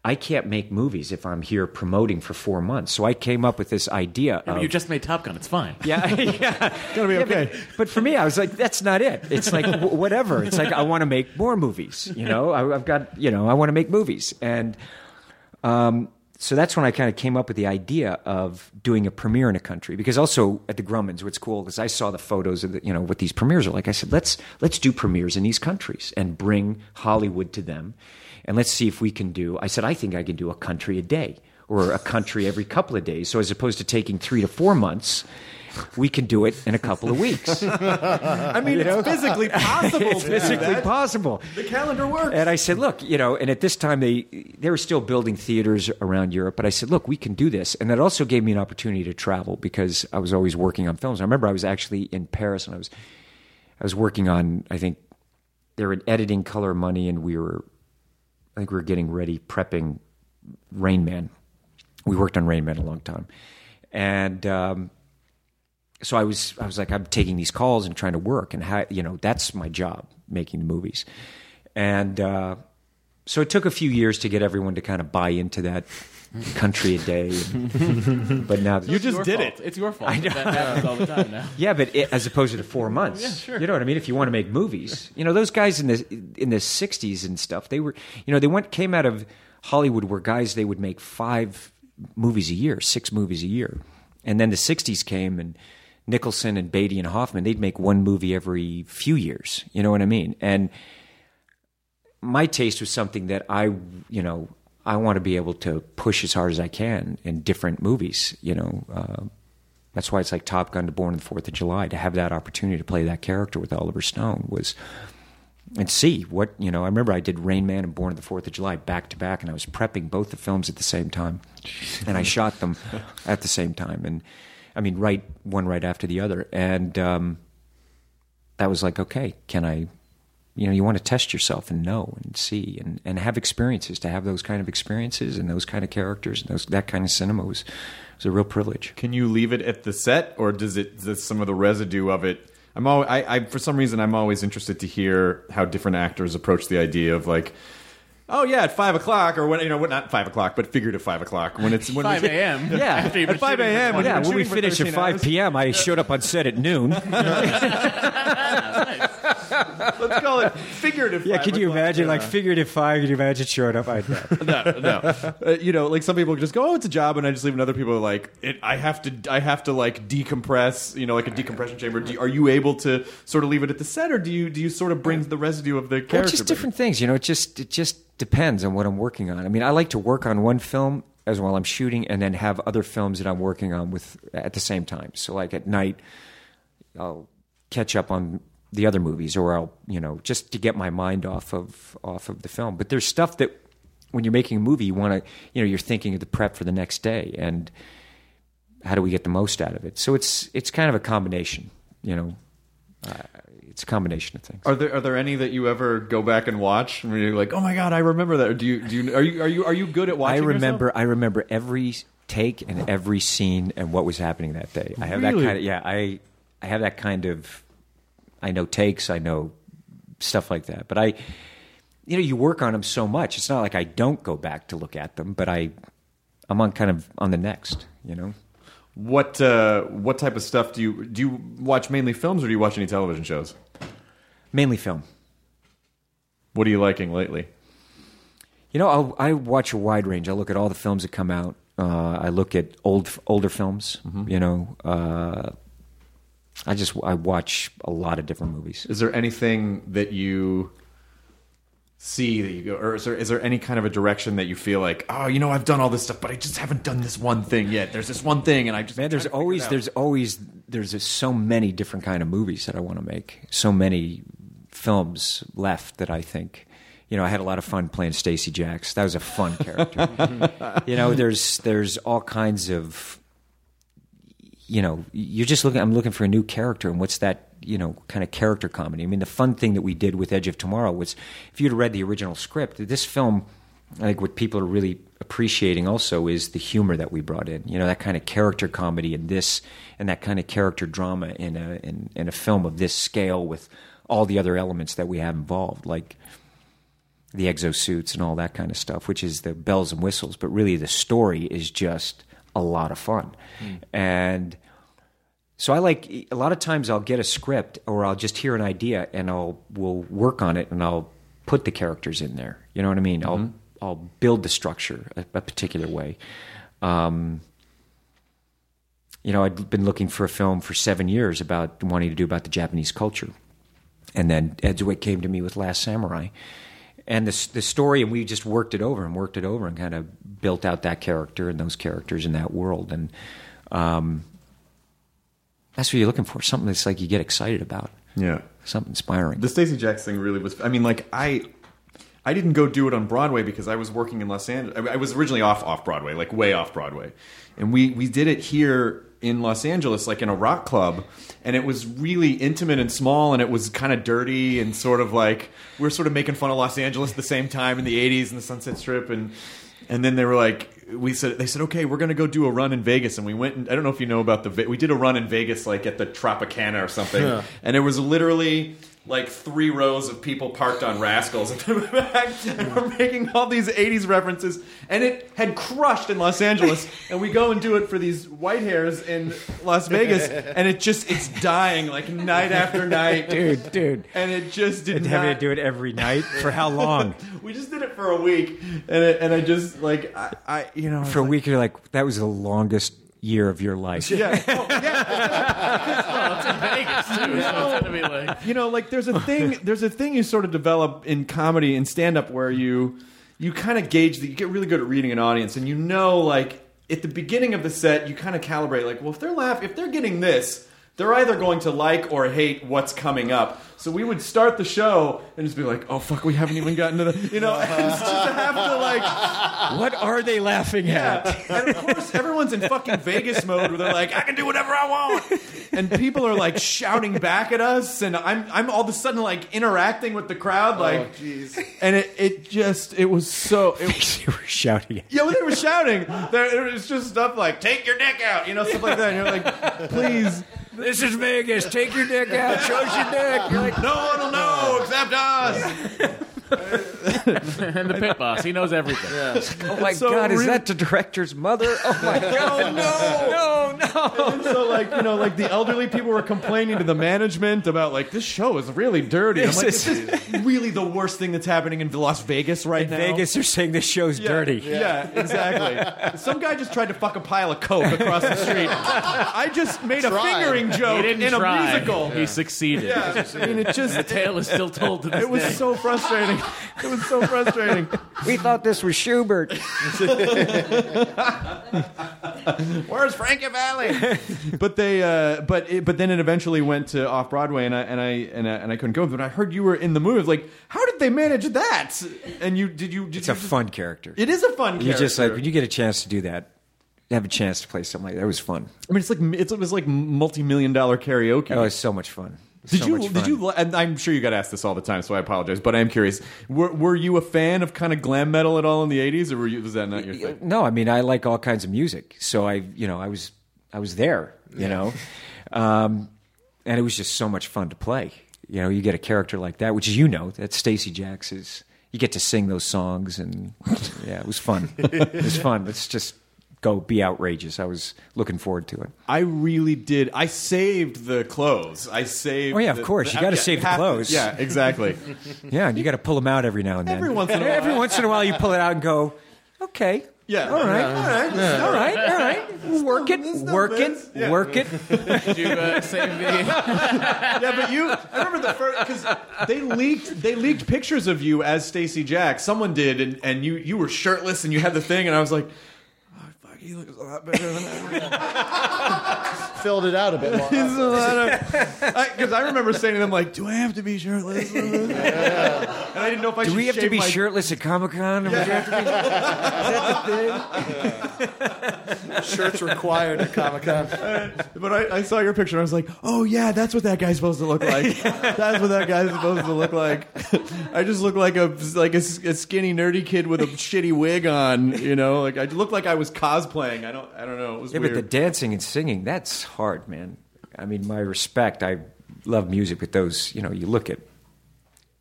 I can't make movies if I'm here promoting for four months. So I came up with this idea Yeah, of... but you just made Top Gun. It's fine. Yeah, yeah. Gonna be Yeah, okay. but, but for me, I was like, that's not it. It's like, w- whatever. It's like, I want to make more movies, you know? I, I've got, you know, I want to make movies. And um, so that's when I kind of came up with the idea of doing a premiere in a country. Because also at the Grumman's, what's cool is I saw the photos of, the, you know, what these premieres are like. I said, let's let's do premieres in these countries and bring Hollywood to them. And let's see if we can do, I said, I think I can do a country a day or a country every couple of days. So as opposed to taking three to four months, we can do it in a couple of weeks. I mean, You know? it's physically possible. It's to do physically that. possible. The calendar works. And I said, look, you know, and at this time they they were still building theaters around Europe, but I said, look, we can do this. And that also gave me an opportunity to travel because I was always working on films. I remember I was actually in Paris and I was I was working on, I think they were editing Color Money, and we were I think we were getting ready, prepping Rain Man. We worked on Rain Man a long time. And um so I was, I was like, I'm taking these calls and trying to work, and how, you know, that's my job, making the movies. And uh, so it took a few years to get everyone to kind of buy into that country a day. And, but now You just Your did fault. it. It's your fault. I know. That happens all the time now. yeah, but it, as opposed to the four months, Yeah, sure. you know what I mean. If you want to make movies, you know, those guys in the in the sixties and stuff, they were, you know, they went came out of Hollywood where guys they would make five movies a year, six movies a year, and then the sixties came and Nicholson and Beatty and Hoffman, they'd make one movie every few years. You know what I mean? And my taste was something that I, you know, I want to be able to push as hard as I can in different movies. You know, uh, that's why it's like Top Gun to Born on the Fourth of July. To have that opportunity to play that character with Oliver Stone was, and see what, you know, I remember I did Rain Man and Born on the Fourth of July back to back, and I was prepping both the films at the same time, and I shot them at the same time. And I mean, right one right after the other, and um, that was like, okay, can I? You know, you want to test yourself and know and see and, and have experiences. To have those kind of experiences and those kind of characters and those that kind of cinema was was a real privilege. Can you leave it at the set, or does it does some of the residue of it? I'm always, I, I for some reason I'm always interested to hear how different actors approach the idea of like, oh yeah, at five o'clock or when you know what not five o'clock but figured at five o'clock when it's when five a.m. Yeah. After you've been At five shooting for a.m. when twenty Yeah, you've been when we shooting for finished at thirteen five hours. p.m., I showed up on set at noon. Let's call it figurative. Yeah, five could you o'clock. imagine, Yeah. like, figurative five? Could you imagine showing up? I no, no. Uh, you know, like some people just go, "Oh, it's a job," and I just leave. And other people are like, it, "I have to, I have to like decompress." You know, like a decompression chamber. Do, are you able to sort of leave it at the set, or do you do you sort of bring the residue of the character? Well, it's just different things, you know. It just it just depends on what I'm working on. I mean, I like to work on one film as while I'm shooting, and then have other films that I'm working on with at the same time. So, like at night, I'll catch up on the other movies, or I'll, you know, just to get my mind off of off of the film. But there's stuff that when you're making a movie, you want to, you know, you're thinking of the prep for the next day and how do we get the most out of it. So it's it's kind of a combination, you know. Uh, it's a combination of things. Are there are there any that you ever go back and watch where you're like, oh my god, I remember that? Or do you do you are you are you are you good at I watching? remember yourself? I remember every take and every scene and what was happening that day. I have Really? that kind of yeah, I I have that kind of I know takes, I know stuff like that. But I you know, you work on them so much. It's not like I don't go back to look at them, but I I'm on kind of on the next, you know. What uh, what type of stuff do you do? You watch mainly films, or do you watch any television shows? Mainly film. What are you liking lately? You know, I'll, I watch a wide range. I look at all the films that come out. Uh, I look at old older films. Mm-hmm. You know, uh, I just I watch a lot of different movies. Is there anything that you see that you go, or is there is there any kind of a direction that you feel like, oh, you know, I've done all this stuff, but I just haven't done this one thing yet. There's this one thing, and I just Man, there's trying to figure it always out. there's always there's just so many different kind of movies that I want to make. So many films left that I think, you know, I had a lot of fun playing Stacey Jacks. That was a fun character. You know, there's there's all kinds of, you know, you're just looking. I'm looking for a new character, and what's that? You know, kind of character comedy. I mean, the fun thing that we did with Edge of Tomorrow was, if you'd read the original script, this film, I think what people are really appreciating also is the humor that we brought in. You know, that kind of character comedy in this, and that kind of character drama in a in, in a film of this scale with all the other elements that we have involved. Like, the exosuits and all that kind of stuff, which is the bells and whistles. But really, the story is just a lot of fun. Mm. And so I like, a lot of times I'll get a script or I'll just hear an idea and I'll we'll work on it and I'll put the characters in there. You know what I mean? Mm-hmm. I'll I'll build the structure a, a particular way. Um, you know, I'd been looking for a film for seven years about wanting to do about the Japanese culture. And then Ed Zwick came to me with Last Samurai. And the, the story, and we just worked it over and worked it over and kind of built out that character and those characters in that world. And um, that's what you're looking for, something that's like you get excited about. Yeah. Something inspiring. The Stacey Jacks thing really was, I mean, like, I I didn't go do it on Broadway because I was working in Los Angeles. I was originally off off Broadway, like way off Broadway. And we, we did it here in Los Angeles, like in a rock club, and it was really intimate and small, and it was kind of dirty and sort of like we were sort of making fun of Los Angeles at the same time in the eighties and the Sunset Strip, and and then they were like, we said they said okay, we're gonna go do a run in Vegas, and we went. And, I don't know if you know about the we did a run in Vegas like at the Tropicana or something, yeah. And it was literally like three rows of people parked on Rascals in the back, and we're making all these eighties references, and it had crushed in Los Angeles, and we go and do it for these white hairs in Las Vegas, and it just, it's dying like night after night. Dude, dude. And it just did and not. Having to do it every night? For how long? We just did it for a week, and it, and I just, like, I, I you know. For a like, week, you're like, that was the longest year of your life. Yeah. Oh, yeah. Well, it's in Vegas too, so it's gonna be like, you know, like there's a thing. There's a thing you sort of develop in comedy and stand up where you you kind of gauge that you get really good at reading an audience, and you know, like at the beginning of the set, you kind of calibrate. Like, well, if they're laugh, if they're getting this, they're either going to like or hate what's coming up. So we would start the show and just be like, "Oh fuck, we haven't even gotten to the," you know, and just to have to like, what are they laughing yeah. at? And of course, everyone's in fucking Vegas mode where they're like, "I can do whatever I want," and people are like shouting back at us, and I'm I'm all of a sudden like interacting with the crowd, like, oh, jeez. And it it just it was so it, You were shouting at yeah, well, they were shouting. There, it was just stuff like "Take your dick out," you know, stuff like that. And you're like, please. This is Vegas. Take your dick out. Show us your dick. You're like, no one will know except us. And the pit boss, he knows everything. Yeah. oh my So God, is really- that the director's mother? Oh my God, no, no, no. And so, like, you know, like the elderly people were complaining to the management about, like, this show is really dirty. And I'm like, This is this really the worst thing that's happening in Las Vegas right In now? Vegas, they're saying this show's Yeah, dirty. Yeah, exactly. Some guy just tried to fuck a pile of coke across the street. I just made a Tried. fingering joke He didn't in try. a musical. He succeeded. Yeah, I mean, it just The tale is still told to this it was day. so frustrating. It was so frustrating. We thought this was Schubert. Where's Frankie Valley? But they, uh, but it, but then it eventually went to off Broadway, and I and I and I, and I couldn't go. But I heard you were in the movie. I was like, how did they manage that? And you did you? Did It's you a just, fun character. It is a fun. You character. just like when you get a chance to do that, have a chance to play something like that. It was fun. I mean, it's like it's, it was like multi-million dollar karaoke. Oh, it was so much fun. Did so you? much Did fun. you? And I'm sure you got asked this all the time, so I apologize. But I am curious. Were, were you a fan of kind of glam metal at all in the eighties, or were you? Was that not your thing? No, I mean I like all kinds of music, so I, you know, I was, I was there, you know, um, and it was just so much fun to play. You know, you get a character like that, which you know, that Stacey Jacks is. You get to sing those songs, and yeah, it was fun. It was fun. Let's just go be outrageous. I was looking forward to it. I really did. I saved the clothes. I saved. Oh, yeah, of the- course. the- You gotta yeah, save the have to- clothes. Yeah, exactly. Yeah, and you got to pull them out every now and then. Every once in a while. Every once in a while, you pull it out and go, okay. Yeah. All right. All right. All right. All right. Work it. still Work fits. it. Yeah. Work it. Did you uh, save the... Yeah, but you. I remember the first because they leaked. They leaked pictures of you as Stacey Jacks. Someone did, and, and you you were shirtless and you had the thing, and I was like, oh, fuck, he looks a lot better than I. Filled it out a bit more. He's a lot of. Because I, I remember saying to them like, "Do I have to be shirtless?" And I didn't know if I Do should we have to shave be my- shirtless at Comic Con? Is that the thing? Shirts required at Comic Con. But I, I saw your picture and I was like, oh yeah, that's what that guy's supposed to look like. That's what that guy's supposed to look like. I just look like a like a, a skinny nerdy kid with a shitty wig on, you know. Like I looked like I was cosplaying. I don't I don't know. It was Yeah, weird. but the dancing and singing, that's hard, man. I mean, my respect. I love music, but those, you know, you look at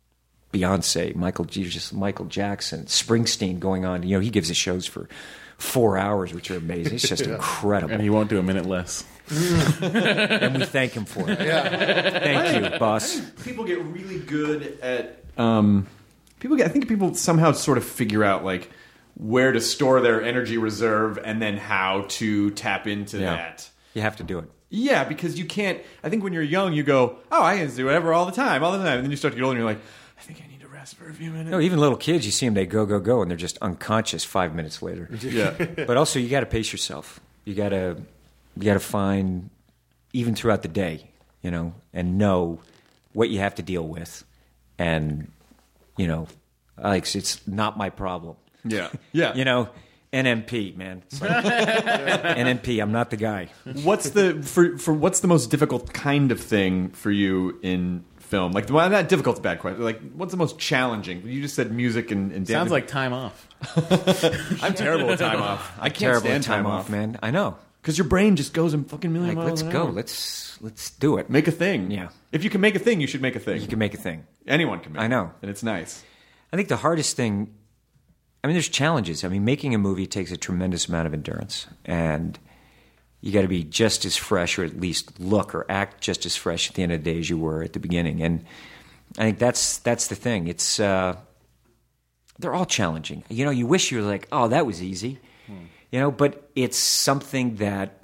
Beyonce, Michael, just Michael Jackson, Springsteen going on. You know, he gives his shows for four hours, which are amazing. It's just yeah. incredible. And he won't do a minute less. And we thank him for it. Yeah. Thank you, boss. I think people get really good at. Um, people get. I think people somehow sort of figure out like where to store their energy reserve and then how to tap into yeah. that. You have to do it. Yeah, because you can't. I think when you're young, you go, "Oh, I can do whatever all the time, all the time," and then you start to get older, and you're like, "I think I need to rest for a few minutes." No, even little kids, you see them, they go, go, go, and they're just unconscious five minutes later. Yeah. But also, you got to pace yourself. You got to, you got to find, even throughout the day, you know, and know what you have to deal with, and you know, like it's not my problem. Yeah, yeah. You know. N M P, man. It's like, N M P, I'm not the guy. What's the for for what's the most difficult kind of thing for you in film? Like, well, not difficult, bad question. Like, what's the most challenging? You just said music and, and dance. Sounds like time off. I'm terrible at time off. I I'm can't terrible stand at time, time off, off, man. I know. Because your brain just goes a fucking million Like, miles let's an go. hour. Let's let's do it. Make a thing. Yeah. If you can make a thing, you should make a thing. You can make a thing. Anyone can make I know. it. And it's nice. I think the hardest thing, I mean, there's challenges. I mean, making a movie takes a tremendous amount of endurance, and you got to be just as fresh, or at least look or act just as fresh at the end of the day as you were at the beginning. And I think that's that's the thing. It's uh, they're all challenging. You know, you wish you were like, oh, that was easy, hmm. you know, but it's something that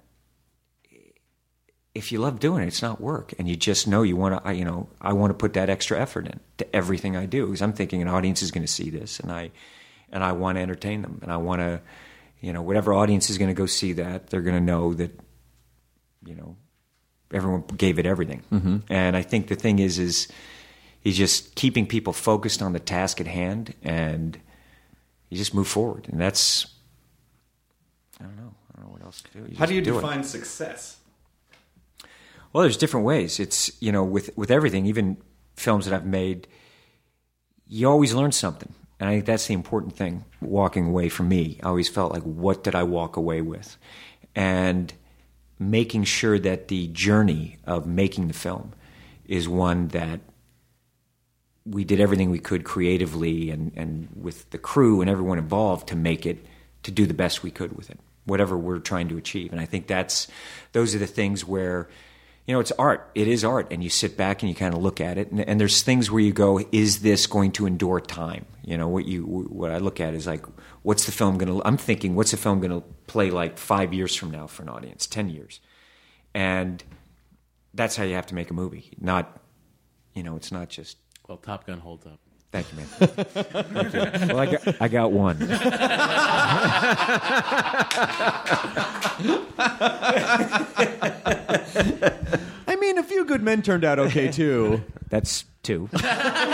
if you love doing it, it's not work, and you just know you want to. You know, I want to put that extra effort in to everything I do because I'm thinking an audience is going to see this, and I. And I want to entertain them. And I want to, you know, whatever audience is going to go see that, they're going to know that, you know, everyone gave it everything. Mm-hmm. And I think the thing is, is he's just keeping people focused on the task at hand, and you just move forward. And that's, I don't know. I don't know what else to do. You How do you do define it. success? Well, there's different ways. It's, you know, with, with everything, even films that I've made, you always learn something. And I think that's the important thing, walking away from me. I always felt like, what did I walk away with? And making sure that the journey of making the film is one that we did everything we could creatively and, and with the crew and everyone involved to make it, to do the best we could with it, whatever we're trying to achieve. And I think that's, those are the things where, you know, it's art. It is art. And you sit back and you kind of look at it. And, and there's things where you go, is this going to endure time? You know, what you what I look at is like, what's the film going to, I'm thinking, what's the film going to play like five years from now for an audience, ten years? And that's how you have to make a movie. Not, you know, it's not just. Well, Top Gun holds up. Thank you, man. Thank you. Well, I got, I got one. I mean, a few good men turned out okay, too. That's two. I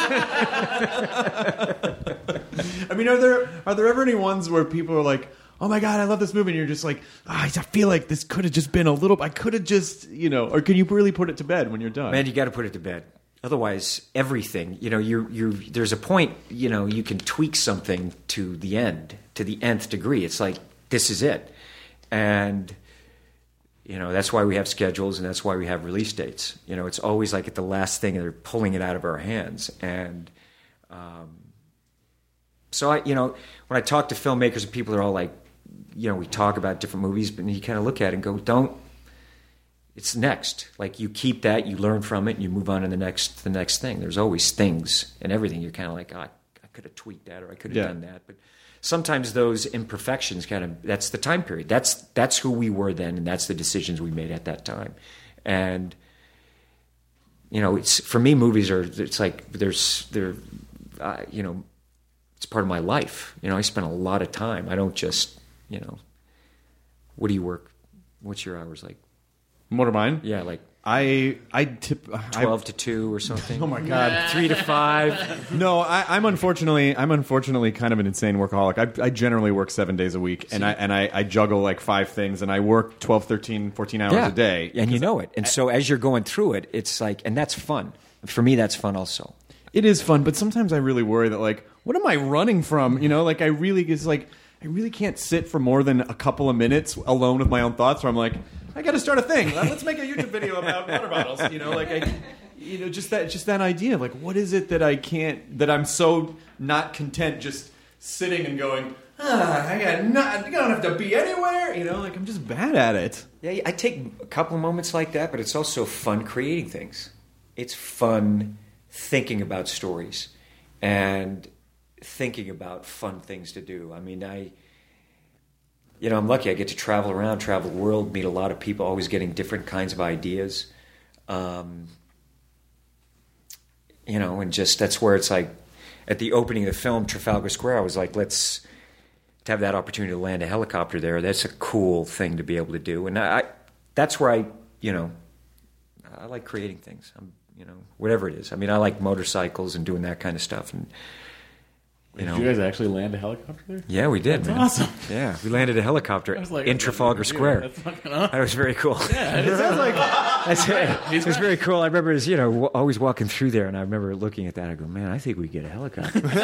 mean, are there are there ever any ones where people are like, oh my God, I love this movie, and you're just like, oh, I feel like this could have just been a little, I could have just, you know, or can you really put it to bed when you're done? Man, you got to put it to bed. Otherwise, everything, you know, you're, you're, there's a point, you know, you can tweak something to the end, to the nth degree. It's like, this is it. And, you know, that's why we have schedules and that's why we have release dates. You know, it's always like at the last thing and they're pulling it out of our hands. And um, so, I, you know, when I talk to filmmakers and people are all like, you know, we talk about different movies, but you kind of look at it and go, don't, it's next. Like you keep that, you learn from it, and you move on to the next, the next thing. There's always things and everything. You're kind of like, oh, I, I could have tweaked that, or I could have yeah. done that. But sometimes those imperfections kind of, that's the time period. That's that's who we were then, and that's the decisions we made at that time. And you know, it's for me, movies are. It's like there's there, uh, you know, it's part of my life. You know, I spend a lot of time. I don't just, you know, what do you work? What's your hours like? What are mine? Yeah, like I I tip twelve I, to two or something. Oh my God, three to five. No, I, I'm unfortunately I'm unfortunately kind of an insane workaholic. I, I generally work seven days a week, and I and I, I juggle like five things, and I work twelve, thirteen, fourteen hours yeah. a day, and you know it. And I, so as you're going through it, it's like, and that's fun. For me, that's fun also. It is fun, but sometimes I really worry that like, what am I running from? You know, like I really it's like I really can't sit for more than a couple of minutes alone with my own thoughts, where I'm like, I got to start a thing. Let's make a YouTube video about water bottles. You know, like I, you know, just that just that idea of like, what is it that I can't, that I'm so not content just sitting and going, ah, I got not, I don't have to be anywhere, you know, like I'm just bad at it. Yeah, I take a couple of moments like that, but it's also fun creating things. It's fun thinking about stories and thinking about fun things to do. I mean, I, you know, I'm lucky. I get to travel around, travel the world, meet a lot of people, always getting different kinds of ideas. Um, you know, and just that's where it's like, at the opening of the film, Trafalgar Square, I was like, let's, to have that opportunity to land a helicopter there, that's a cool thing to be able to do. And I, I that's where I, you know, I like creating things. I'm, you know, whatever it is. I mean, I like motorcycles and doing that kind of stuff. And you know, did you guys actually land a helicopter there? Yeah, we did. That's man. awesome. Yeah, we landed a helicopter like, in Trafalgar Square. That's fucking awesome. That was very cool. Yeah, it sounds like That's it. It was very cool. I remember, as you know, w- always walking through there, and I remember looking at that. I go, man, I think we get a helicopter. you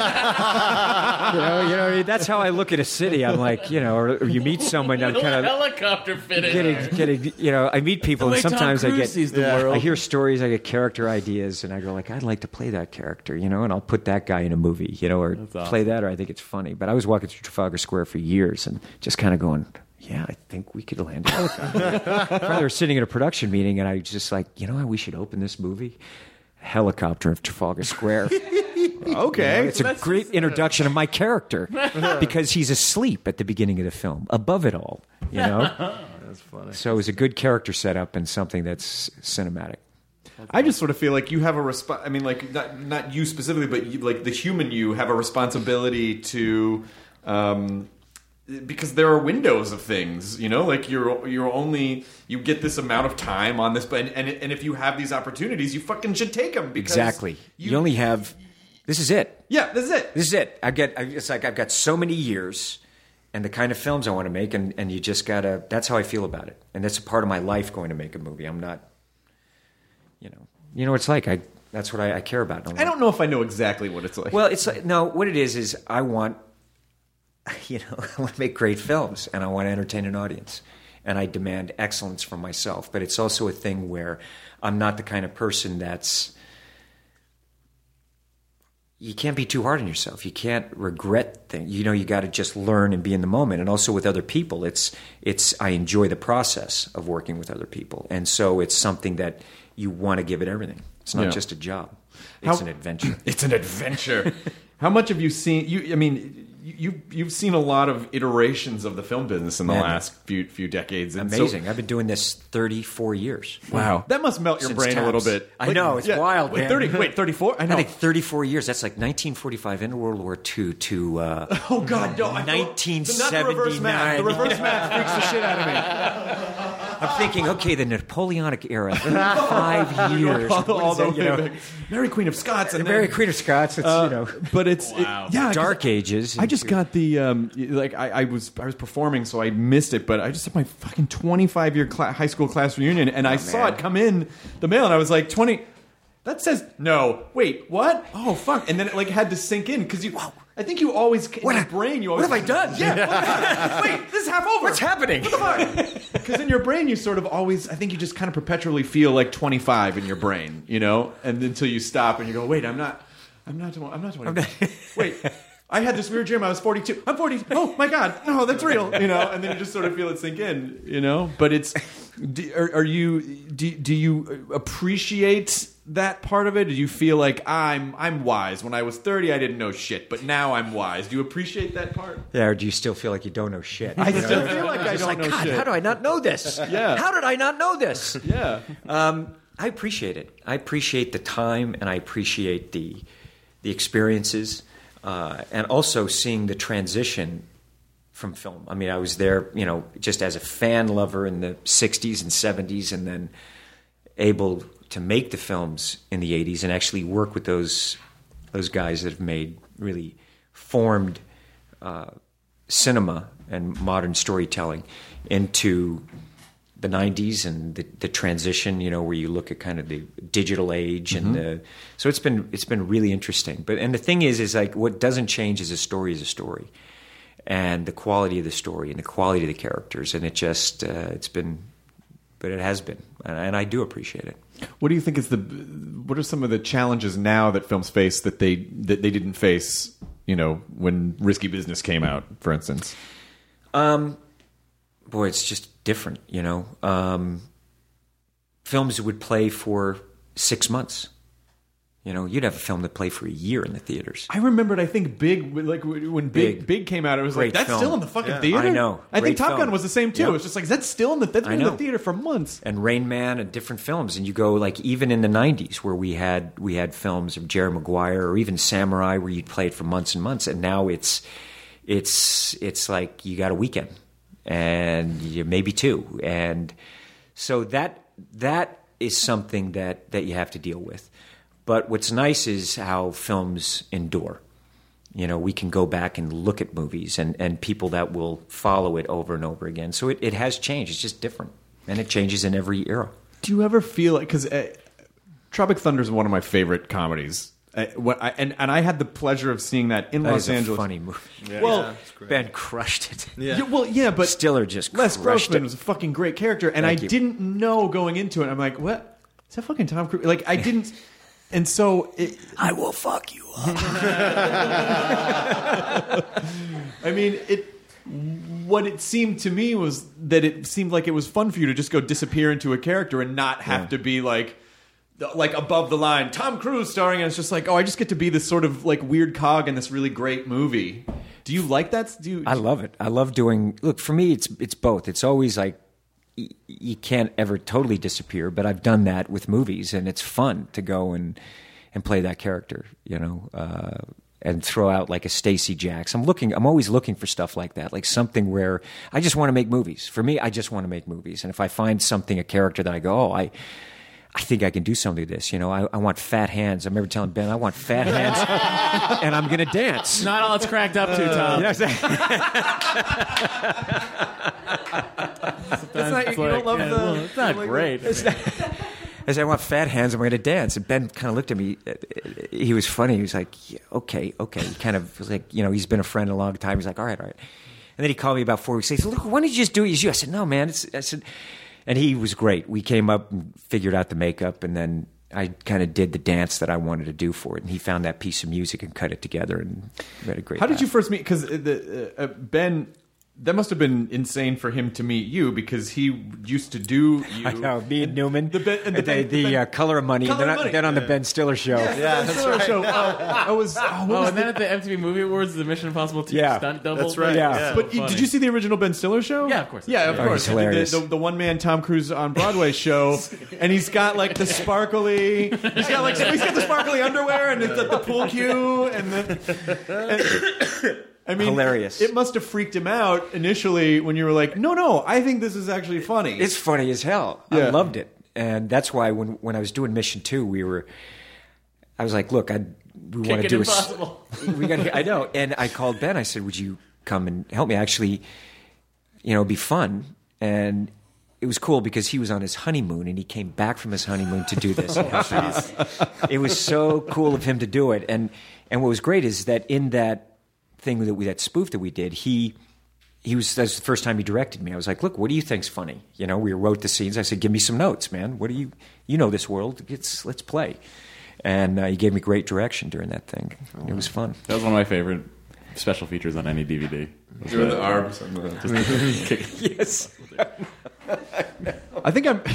know, you know, that's how I look at a city. I'm like, you know, or, or you meet someone, I'm kind of helicopter fit in getting, there. getting, you know, I meet people, The and way Tom sometimes I Cruise get, sees the world. I hear stories, I get character ideas, and I go like, I'd like to play that character, you know, and I'll put that guy in a movie, you know, or awesome. play that, or I think it's funny. But I was walking through Trafalgar Square for years, and just kind of going, yeah, I think we could land a helicopter. Probably were sitting at a production meeting, and I was just like, you know how we should open this movie? Helicopter of Trafalgar Square. Okay. You know, it's a great introduction of my character because he's asleep at the beginning of the film, above it all, you know? That's funny. So it was a good character setup and something that's cinematic. I just sort of feel like you have a resp- I mean, like not not you specifically, but you, like the human you have a responsibility to, um, because there are windows of things, you know. Like you're you're only you get this amount of time on this, but and and if you have these opportunities, you fucking should take them. Because Exactly. You, You, only have. This is it. yeah, this is it. This is it. I get. I- It's like I've got so many years, and the kind of films I want to make, and and you just gotta. That's how I feel about it, and that's a part of my life. Going to make a movie. I'm not. You know. You know what it's like. I. That's what I, I care about. I don't know if I know exactly what it's like. Well, it's like, no. What it is is I want. You know, I want to make great films, and I want to entertain an audience, and I demand excellence from myself. But it's also a thing where I'm not the kind of person that's. You can't be too hard on yourself. You can't regret things. You know, you got to just learn and be in the moment. And also with other people, it's it's. I enjoy the process of working with other people, and so it's something that you want to give it everything. It's not Yeah. just a job. It's How- an adventure. It's an adventure. How much have you seen? You, I mean, you you've seen a lot of iterations of the film business in the Man. last few few decades. And so- Amazing. I've been doing this thirty-four years. wow, that must melt your Since brain a little Taps. bit. I know, it's wild, Wait, man. thirty. Wait, thirty-four. I know. I think thirty-four years. That's like nineteen forty-five into World War Two to uh, oh God, no! I- nineteen Not the reverse math. The seventy-nine. reverse math freaks the shit out of me. I'm thinking, okay, the Napoleonic era, thirty-five years. all, What all is the that, way you know? back. Mary Queen of Scots and The Mary then- Queen of Scots. It's Uh, you know, but it's it- Wow. yeah, 'cause Dark Ages. I just got the um, like I, I was I was performing, so I missed it. But I just had my fucking twenty-five year cla- high school class reunion, and I saw man. it come in the mail, and I was like twenty. That says no. Wait, what? Oh fuck! And then it like had to sink in because you. I think you always in What your ha- brain you what always. have I done? Yeah. Wait, this is half over. What's happening? Because in your brain, you sort of always, I think you just kind of perpetually feel like twenty-five in your brain, you know, and until you stop and you go, wait, I'm not, I'm not, twenty, I'm not twenty-five. Wait, I had this weird dream. I was forty-two. I'm forty. Oh my god, no, that's real, you know. And then you just sort of feel it sink in, you know. But it's, do, are, are you, do, do you appreciate that part of it? Do you feel like I'm, I'm wise? When I was thirty, I didn't know shit, but now I'm wise. Do you appreciate that part? Yeah, or do you still feel like you don't know shit? I You know? still feel like I Just don't like, know God, shit. how do I not know this? Yeah. How did I not know this? Yeah. Um, I appreciate it. I appreciate the time, and I appreciate the the experiences, uh, and also seeing the transition from film. I mean, I was there, you know, just as a fan lover in the sixties and seventies, and then able to make the films in the eighties and actually work with those those guys that have made really formed uh, cinema and modern storytelling into the nineties and the, the transition, you know, where you look at kind of the digital age, and the, so it's been it's been really interesting. But and the thing is, is like what doesn't change is a story is a story, and the quality of the story and the quality of the characters, and it just uh, it's been but it has been, and, and I do appreciate it. What do you think is the? What are some of the challenges now that films face that they that they didn't face? You know, when Risky Business came out, for instance. Um, boy, it's just different. You know, um, films would play for six months. You know, you'd have a film that played for a year in the theaters. I remembered, I think, Big, like when Big Big, Big came out, it was Great like, that's film. still in the fucking Yeah. theater? I know. I think Great Top film. Gun was the same, too. Yep. It was just like, that's still in the, that's I been in the know. theater for months. And Rain Man and different films, and you go like even in the nineties where we had we had films of Jerry Maguire or even Samurai where you'd play it for months and months, and now it's it's it's like you got a weekend and you, maybe two, and so that that is something that that you have to deal with. But what's nice is how films endure. You know, we can go back and look at movies and, and people that will follow it over and over again. So it, it has changed. It's just different. And it changes in every era. Do you ever feel like, because uh, Tropic Thunder is one of my favorite comedies. Uh, what I, and, and I had the pleasure of seeing that in That Los is a Angeles. funny movie. Yeah, Well, yeah, it's great. Ben crushed it. Yeah. Yeah, well, yeah, but Stiller just Les crushed Grossman it. was a fucking great character, and Thank I you. didn't know going into it. I'm like, what? Is that fucking Tom Cruise? Like, I didn't. And so, it, I will fuck you up. I mean, it. What it seemed to me was that it seemed like it was fun for you to just go disappear into a character and not have Yeah. to be like, like above the line, Tom Cruise starring, and it's just like, oh, I just get to be this sort of like weird cog in this really great movie. Do you like that? Do you? I love it. I love doing. Look, for me, it's it's both. It's always like y- you can't ever totally disappear, but I've done that with movies, and it's fun to go and and play that character. You know. Uh, and throw out like a Stacey Jacks. I'm looking. I'm always looking for stuff like that, like something where I just want to make movies. For me, I just want to make movies. And if I find something, a character that I go, oh, I, I think I can do something to this. You know, I, I want fat hands. I remember telling Ben, I want fat hands, and I'm going to dance. Not all it's cracked up to, Tom. Yes. That's not, you don't love yeah, the. well, it's not like, great. I said, I want fat hands. I'm going to dance. And Ben kind of looked at me. He was funny. He was like, yeah, okay, okay. He kind of was like, you know, he's been a friend a long time. He's like, all right, all right. And then he called me about four weeks. He said, look, why don't you just do it as you? I said, no, man. It's, I said, and he was great. We came up and figured out the makeup, and then I kind of did the dance that I wanted to do for it. And he found that piece of music and cut it together, and we had a great How did laugh. you first meet? Because the uh, uh, Ben, that must have been insane for him to meet you because he used to do. You, I know, me and Newman, the Ben- and the the, Ben- the, the Ben- uh, Color of Money, Color and then, of I- Money. then on the Ben Stiller show. Yeah, that's right. So, uh, I was. Oh, what Oh, was and then at the M T V Movie Awards, the Mission Impossible two Yeah. stunt double. That's right, Yeah. yeah. But you- did you see the original Ben Stiller show? Yeah, of course. Yeah, of Oh, course. he's hilarious. The, the, the one man Tom Cruise on Broadway show, and he's got like the sparkly. He's got like he's got the sparkly underwear and the, the pool cue and the. And, I mean, Hilarious. It must have freaked him out initially when you were like, "No, no, I think this is actually funny." It's funny as hell. Yeah. I loved it, and that's why when when I was doing Mission Two, we were. I was like, "Look, I we want to Kick it do a s- impossible. we got. I know." And I called Ben. I said, "Would you come and help me? Actually, you know, it'd be fun." And it was cool because he was on his honeymoon, and he came back from his honeymoon to do this. It was so cool of him to do it, and and what was great is that in that thing that we that spoof that we did, he. He was, that's the first time he directed me. I was like, look, what do you think's funny? You know, we wrote the scenes. I said, give me some notes, man. What do you, you know this world. It's, let's play. And uh, he gave me great direction during that thing. It was fun. That was one of my favorite special features on any D V D. Doing the arms. And the, Kick- Yes. I think I'm.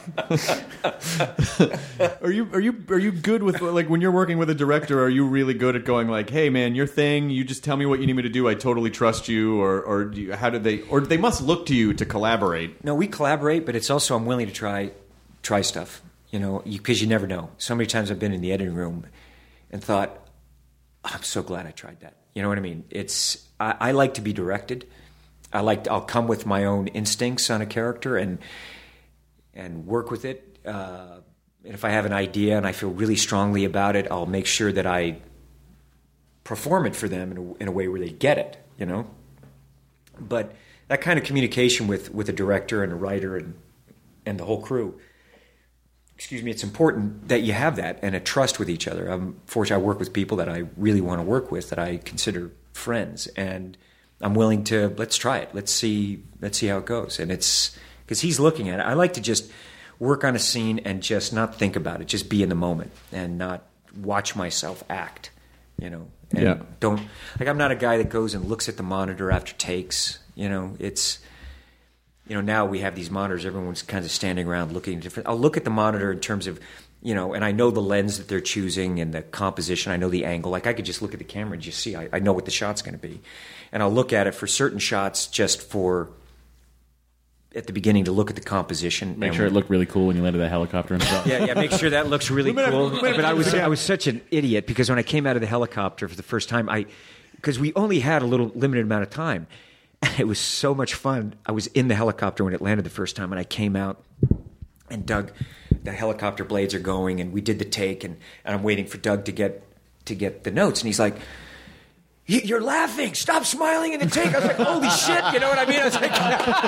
are you are you are you good with like when you're working with a director? Are you really good at going like, hey man, your thing. You just tell me what you need me to do. I totally trust you. Or or do you, how do they? Or they must look to you to collaborate. No, we collaborate, but it's also I'm willing to try try stuff. You know, because you, you never know. So many times I've been in the editing room and thought, I'm so glad I tried that. You know what I mean? It's I, I like to be directed. I like I'll come with my own instincts on a character and and work with it. Uh, and if I have an idea and I feel really strongly about it, I'll make sure that I perform it for them in a, in a way where they get it. You know. But that kind of communication with with a director and a writer and and the whole crew. Excuse me, it's important that you have that and a trust with each other. I'm fortunate I work with people that I really want to work with, that I consider friends, and I'm willing to let's try it. Let's see let's see how it goes. And it's because he's looking at it. I like to just work on a scene and just not think about it, just be in the moment and not watch myself act, you know. And Yeah. don't like I'm not a guy that goes and looks at the monitor after takes, you know. It's you know, now we have these monitors, everyone's kind of standing around looking different. I'll look at the monitor in terms of, you know, and I know the lens that they're choosing and the composition. I know the angle. Like I could just look at the camera and just see. I, I know what the shot's going to be, and I'll look at it for certain shots just for at the beginning to look at the composition. Make and sure it looked really cool when you landed that helicopter and stuff. Yeah, yeah. Make sure that looks really We might have- cool. we might have But I to do was this again. I was such an idiot because when I came out of the helicopter for the first time, I because we only had a little limited amount of time. It was so much fun. I was in the helicopter when it landed the first time, and I came out, and Doug, the helicopter blades are going, and we did the take, and, and I'm waiting for Doug to get to get the notes, and he's like, "You- "You're laughing! Stop smiling in the take." I was like, "Holy shit!" You know what I mean? I was like,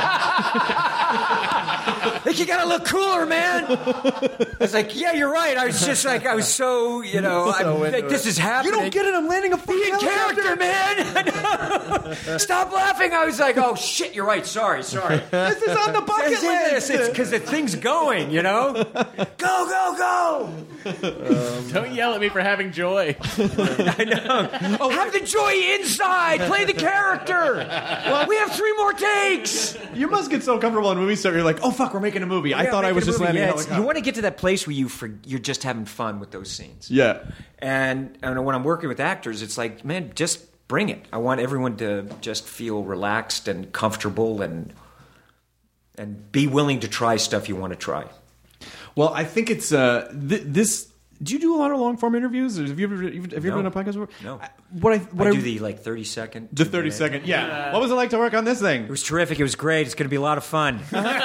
like "You gotta look cooler, man." I was like, "Yeah, you're right." I was just like, I was so, you know, I'm like, this is happening. You don't get it. I'm landing a fucking Be in character, man. Stop laughing. I was like, oh, shit, you're right. Sorry, sorry. This is on the bucket It's list. It's because the thing's going, you know? Go, go, go. Don't yell at me for having joy. I know. Oh, have the joy inside. Play the character. Well, we have three more takes. You must get so comfortable in movie start. You're like, oh fuck, we're making a movie. I Yeah, thought I making was a just movie. landing Yeah, a it's- helicopter. You want to get to that place where you for, you're just having fun with those scenes. Yeah. And, and when I'm working with actors, it's like, man, just bring it. I want everyone to just feel relaxed and comfortable and and be willing to try stuff you want to try. Well, I think it's uh, th- this. Do you do a lot of long form interviews? Or have you ever have you ever No. done a podcast before? No. I, what I what I I, do the like thirty second. the thirty second. Yeah. What was it like to work on this thing? It was terrific. It was great. It's going to be a lot of fun.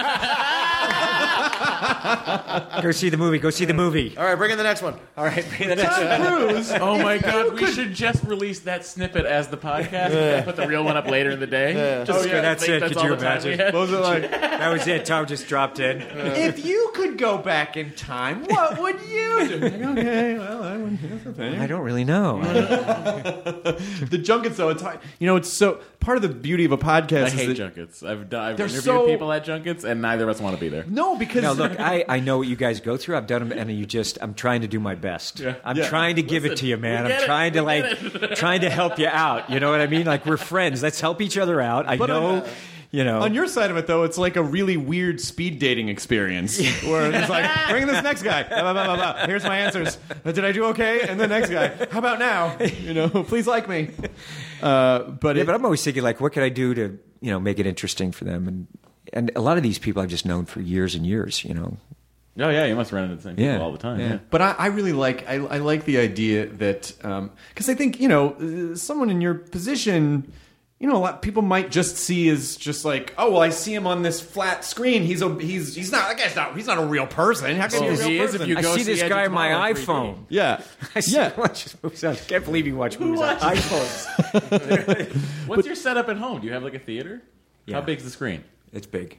Go see the movie. Go see the movie. All right, bring in the next one. All right. bring the next one. Cruise. Oh my god, we should just release that snippet as the podcast and put the real one up later in the day. Just Oh, yeah, that's think it. Could all you the time we imagine? had. What was it like? That was it. Tom just dropped in. If you could go back in time, what would you do? Like, okay, well, I would, that's the thing. I don't really know. The junkets, though, it's hard. You know, it's so part of the beauty of a podcast. I is hate that, junkets. I've, done, I've They're interviewed so- people at junkets, and neither of us want to be there. No, because No, look, I, I know what you guys go through. I've done them, and you just, I'm trying to do my best. Yeah. I'm Yeah. trying to give it Listen, to you, man. we get I'm it. trying to, We like, get trying to help you out. You know what I mean? Like, we're friends. Let's help each other out. I But on- know, you know. on your side of it, though, it's like a really weird speed dating experience where it's like, bring this next guy. Blah, blah, blah, blah, blah. Here's my answers. Uh, Did I do okay? And the next guy. How about now? You know, please like me. Uh, but yeah, it, but I'm always thinking, like, what could I do to, you know, make it interesting for them? And and a lot of these people I've just known for years and years, you know. Oh yeah, you must run into the same people Yeah. all the time. Yeah. Yeah. But I, I really like I, I like the idea that because I think you know uh, someone in your position, you know, a lot people might just see as just like, oh well, I see him on this flat screen. He's a he's he's not. I guess not. He's not a real person. How can Well, he be a real he is person? if you I go see this Edge guy of on my Tomorrow three D. yeah, iPhone. I see yeah. him watch movies on- I can't believe you watch movies on watches- iPhones. What's your setup at home? Do you have like a theater? Yeah. How big's the screen? It's big.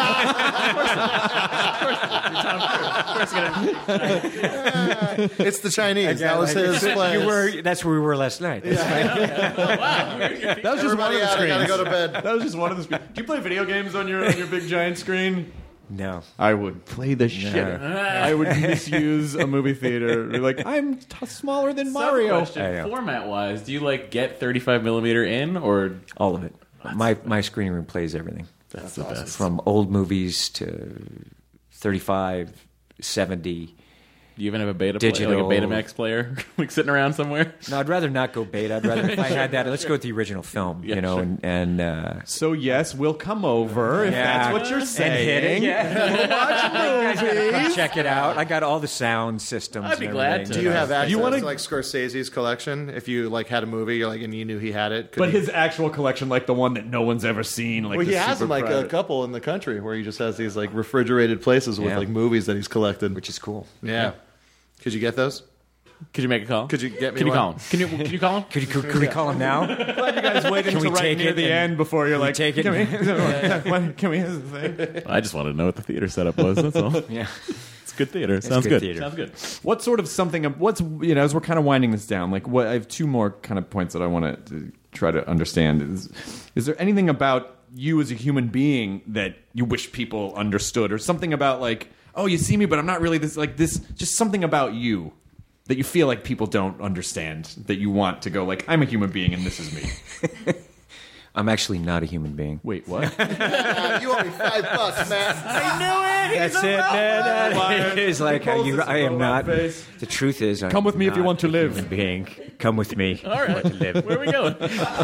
It's the Chinese. That was his place. You were. That's where we were last night. That's right. That was just one Everybody of the out, I gotta screens. go to bed. That was just one of the screens. Do you play video games on your on your big giant screen? No. I would play the shit. I would misuse a movie theater. Be like, I'm t- smaller than Mario. I know. Format wise, do you like get thirty-five millimeter in or All of it. My my screening room plays everything. that's, the best? From old movies to thirty-five, seventy. Do you even have a beta player, Digital. like a Betamax player, like sitting around somewhere? No, I'd rather not go beta. I'd rather if I had that. Let's go with the original film. Yeah, you know, sure. and and uh, So yes, we'll come over if Yeah. that's what you're and saying. hit it. Yeah. Watch movies. Check it out. I got all the sound systems. I'd be and glad everything. to. Do you have access You wanna- to like Scorsese's collection? If you like had a movie, you're like, and you knew he had it. could But you- his actual collection, like the one that no one's ever seen, like well, he the has super like a private- couple in the country where he just has these like refrigerated places with Yeah. like movies that he's collected. which is cool. yeah. Could you get those? Could you make a call? Could you get me Can you one? call him? Can you? Can you call him? Could you could, could we call him now? Glad you guys waited Can we until right take near it the and- end before you're we like, take it Can we? and- What- can we? Here's the thing. I just wanted to know what the theater setup was. That's all. Yeah. It's good theater. Sounds good good. theater. Sounds good. What sort of something? What's you know as we're kind of winding this down? Like, what I have two more kind of points that I want to try to understand. Is is there anything about you as a human being that you wish people understood, or something about like, oh, you see me, but I'm not really this, like this, just something about you that you feel like people don't understand, that you want to go like, I'm a human being and this is me. I'm actually not a human being. Wait, what? You owe me five bucks, man. I knew it. That's it, man. That is like how you. I am not. Face. The truth is, I'm Come with me if you not want to a live. human being. Come with me. All right. To live. Where are we going?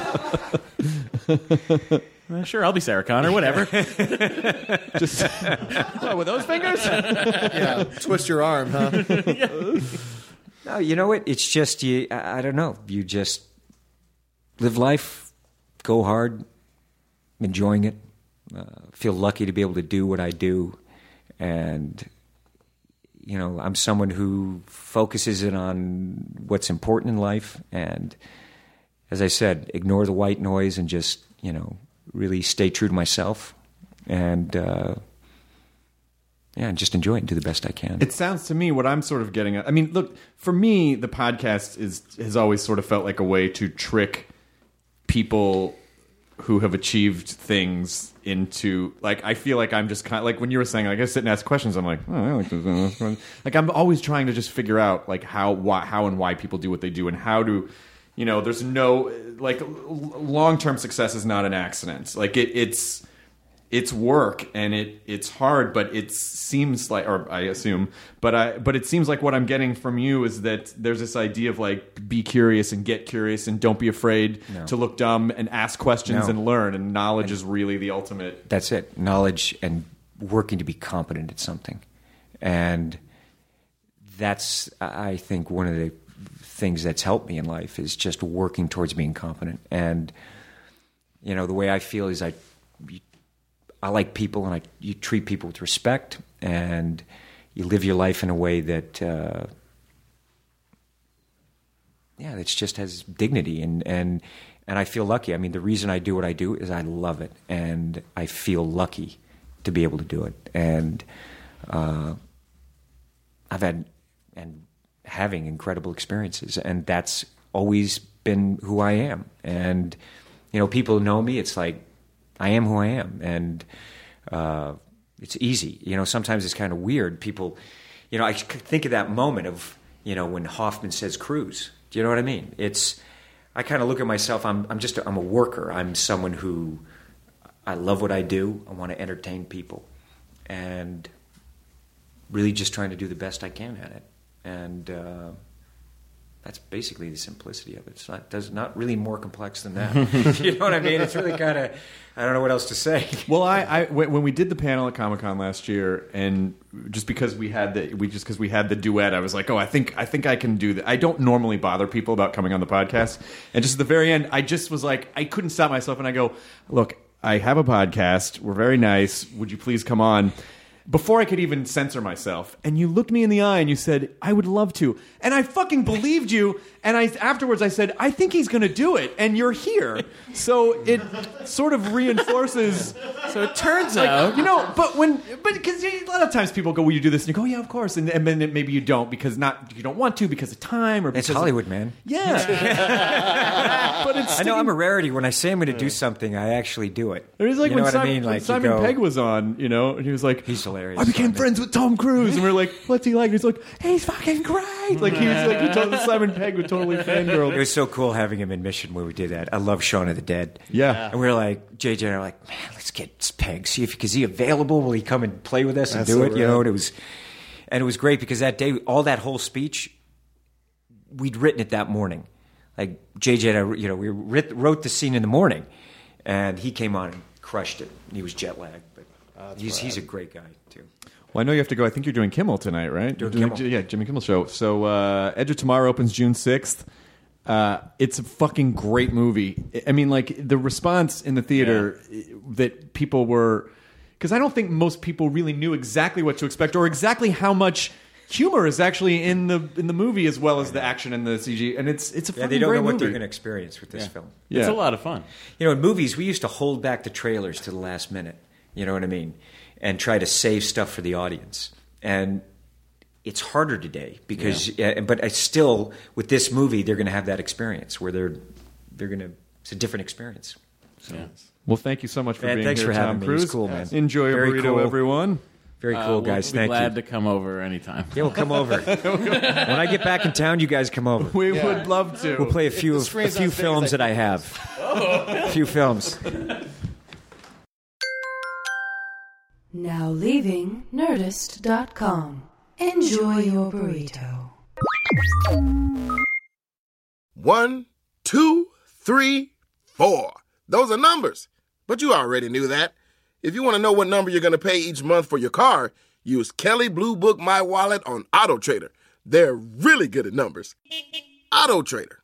Uh, sure, I'll be Sarah Connor. Whatever. Just what, with those fingers? Yeah, twist your arm, huh? No, you know what? It's just you. I, I don't know. You just live life, go hard, enjoying it. Uh, feel lucky to be able to do what I do, and you know, I'm someone who focuses in on what's important in life, and as I said, ignore the white noise and just you know really stay true to myself, and. Uh, Yeah, and just enjoy it and do the best I can. It sounds to me what I'm sort of getting at. I mean, look, for me, the podcast is has always sort of felt like a way to trick people who have achieved things into, like, I feel like I'm just kind of, like, when you were saying, like, I sit and ask questions, I'm like, oh, I like this. Like, I'm always trying to just figure out, like, how, why, how and why people do what they do, and how to, you know, there's no, like, long-term success is not an accident. Like, it, it's... It's work and it it's hard, but it seems like, or I assume, but I but it seems like what I'm getting from you is that there's this idea of like be curious and get curious and don't be afraid No. to look dumb and ask questions No. and learn, and knowledge is really the ultimate. That's it. Knowledge and working to be competent at something. And that's, I think, one of the things that's helped me in life is just working towards being competent. And, you know, the way I feel is I... I like people, and I, you treat people with respect, and you live your life in a way that, uh, yeah, that just has dignity, and, and and I feel lucky. I mean, the reason I do what I do is I love it, and I feel lucky to be able to do it. And uh, I've had and having incredible experiences, and that's always been who I am. And you know, people know me. It's like, I am who I am, and uh, it's easy. You know, sometimes it's kind of weird. People, you know, I think of that moment of, you know, when Hoffman says cruise. Do you know what I mean? It's, I kind of look at myself, I'm, I'm just, a, I'm a worker. I'm someone who, I love what I do. I want to entertain people, and really just trying to do the best I can at it. And uh, that's basically the simplicity of it. It's not, there's not really more complex than that. You know what I mean? It's really kind of, I don't know what else to say. Well, I, I when we did the panel at Comic-Con last year, and just because we had the we just because we had the duet, I was like, oh, I think I think I can do that. I don't normally bother people about coming on the podcast, and just at the very end, I just was like, I couldn't stop myself, and I go, look, I have a podcast. We're very nice. Would you please come on? Before I could even censor myself, and you looked me in the eye and you said, I would love to. And I fucking believed you, and I afterwards I said, I think he's going to do it, and you're here. So it sort of reinforces... So it turns like, out... You know, but when... But because a lot of times people go, will you do this? And you go, yeah, of course. And, and then maybe you don't, because not you don't want to because of time. or It's because Hollywood, of, man. Yeah. But it's I know I'm a rarity. When I say I'm going to do something, I actually do it. It was like you when know Simon, what I mean? when Like Simon you go, Pegg was on, you know, and he was like, He's hilarious, I became Simon. friends with Tom Cruise, and we were like, what's he like? And he's like, he's fucking great. Like he was like, he told Simon Pegg was totally fangirl. It was so cool having him in Mission where we did that. I love Shaun of the Dead. Yeah. And we were like, J J and I were like, man, let's get Peg. See if is he available? Will he come and play with us and That's do so it? You know, rad. and it was, and it was great because that day, all that whole speech, we'd written it that morning. Like J J and I, you know, we writ, wrote the scene in the morning, and he came on and crushed it. He was jet lagged, but he's he's a great guy too. Well, I know you have to go. I think you're doing Kimmel tonight, right? Doing You're Kimmel. Yeah, Jimmy Kimmel Show. So uh, Edge of Tomorrow opens June sixth. Uh, it's a fucking great movie. I mean, like, the response in the theater that people were... Because I don't think most people really knew exactly what to expect or exactly how much humor is actually in the in the movie as well as the action and the C G. And it's it's a Yeah, fucking they don't great know what movie. they're going to experience with this film. Yeah. It's a lot of fun. You know, in movies, we used to hold back the trailers to the last minute. You know what I mean? And try to save stuff for the audience. And it's harder today because, yeah. but I still, with this movie, they're going to have that experience where they're they're going to. It's a different experience. So. Yeah. Well, thank you so much for Man, being thanks here, for Tom having me. Cruise. It's cool, man. Enjoy a Very burrito, cool. everyone. Very cool, Uh, we'll guys. be Thank glad you. to come over anytime. Yeah, we'll come over. When I get back in town, you guys come over. We would love to. We'll play a few the a screen's few as big films as I that I have. A few films. Now leaving Nerdist dot com. Enjoy your burrito. One, two, three, four. Those are numbers. But you already knew that. If you want to know what number you're going to pay each month for your car, use Kelley Blue Book My Wallet on AutoTrader. They're really good at numbers. AutoTrader.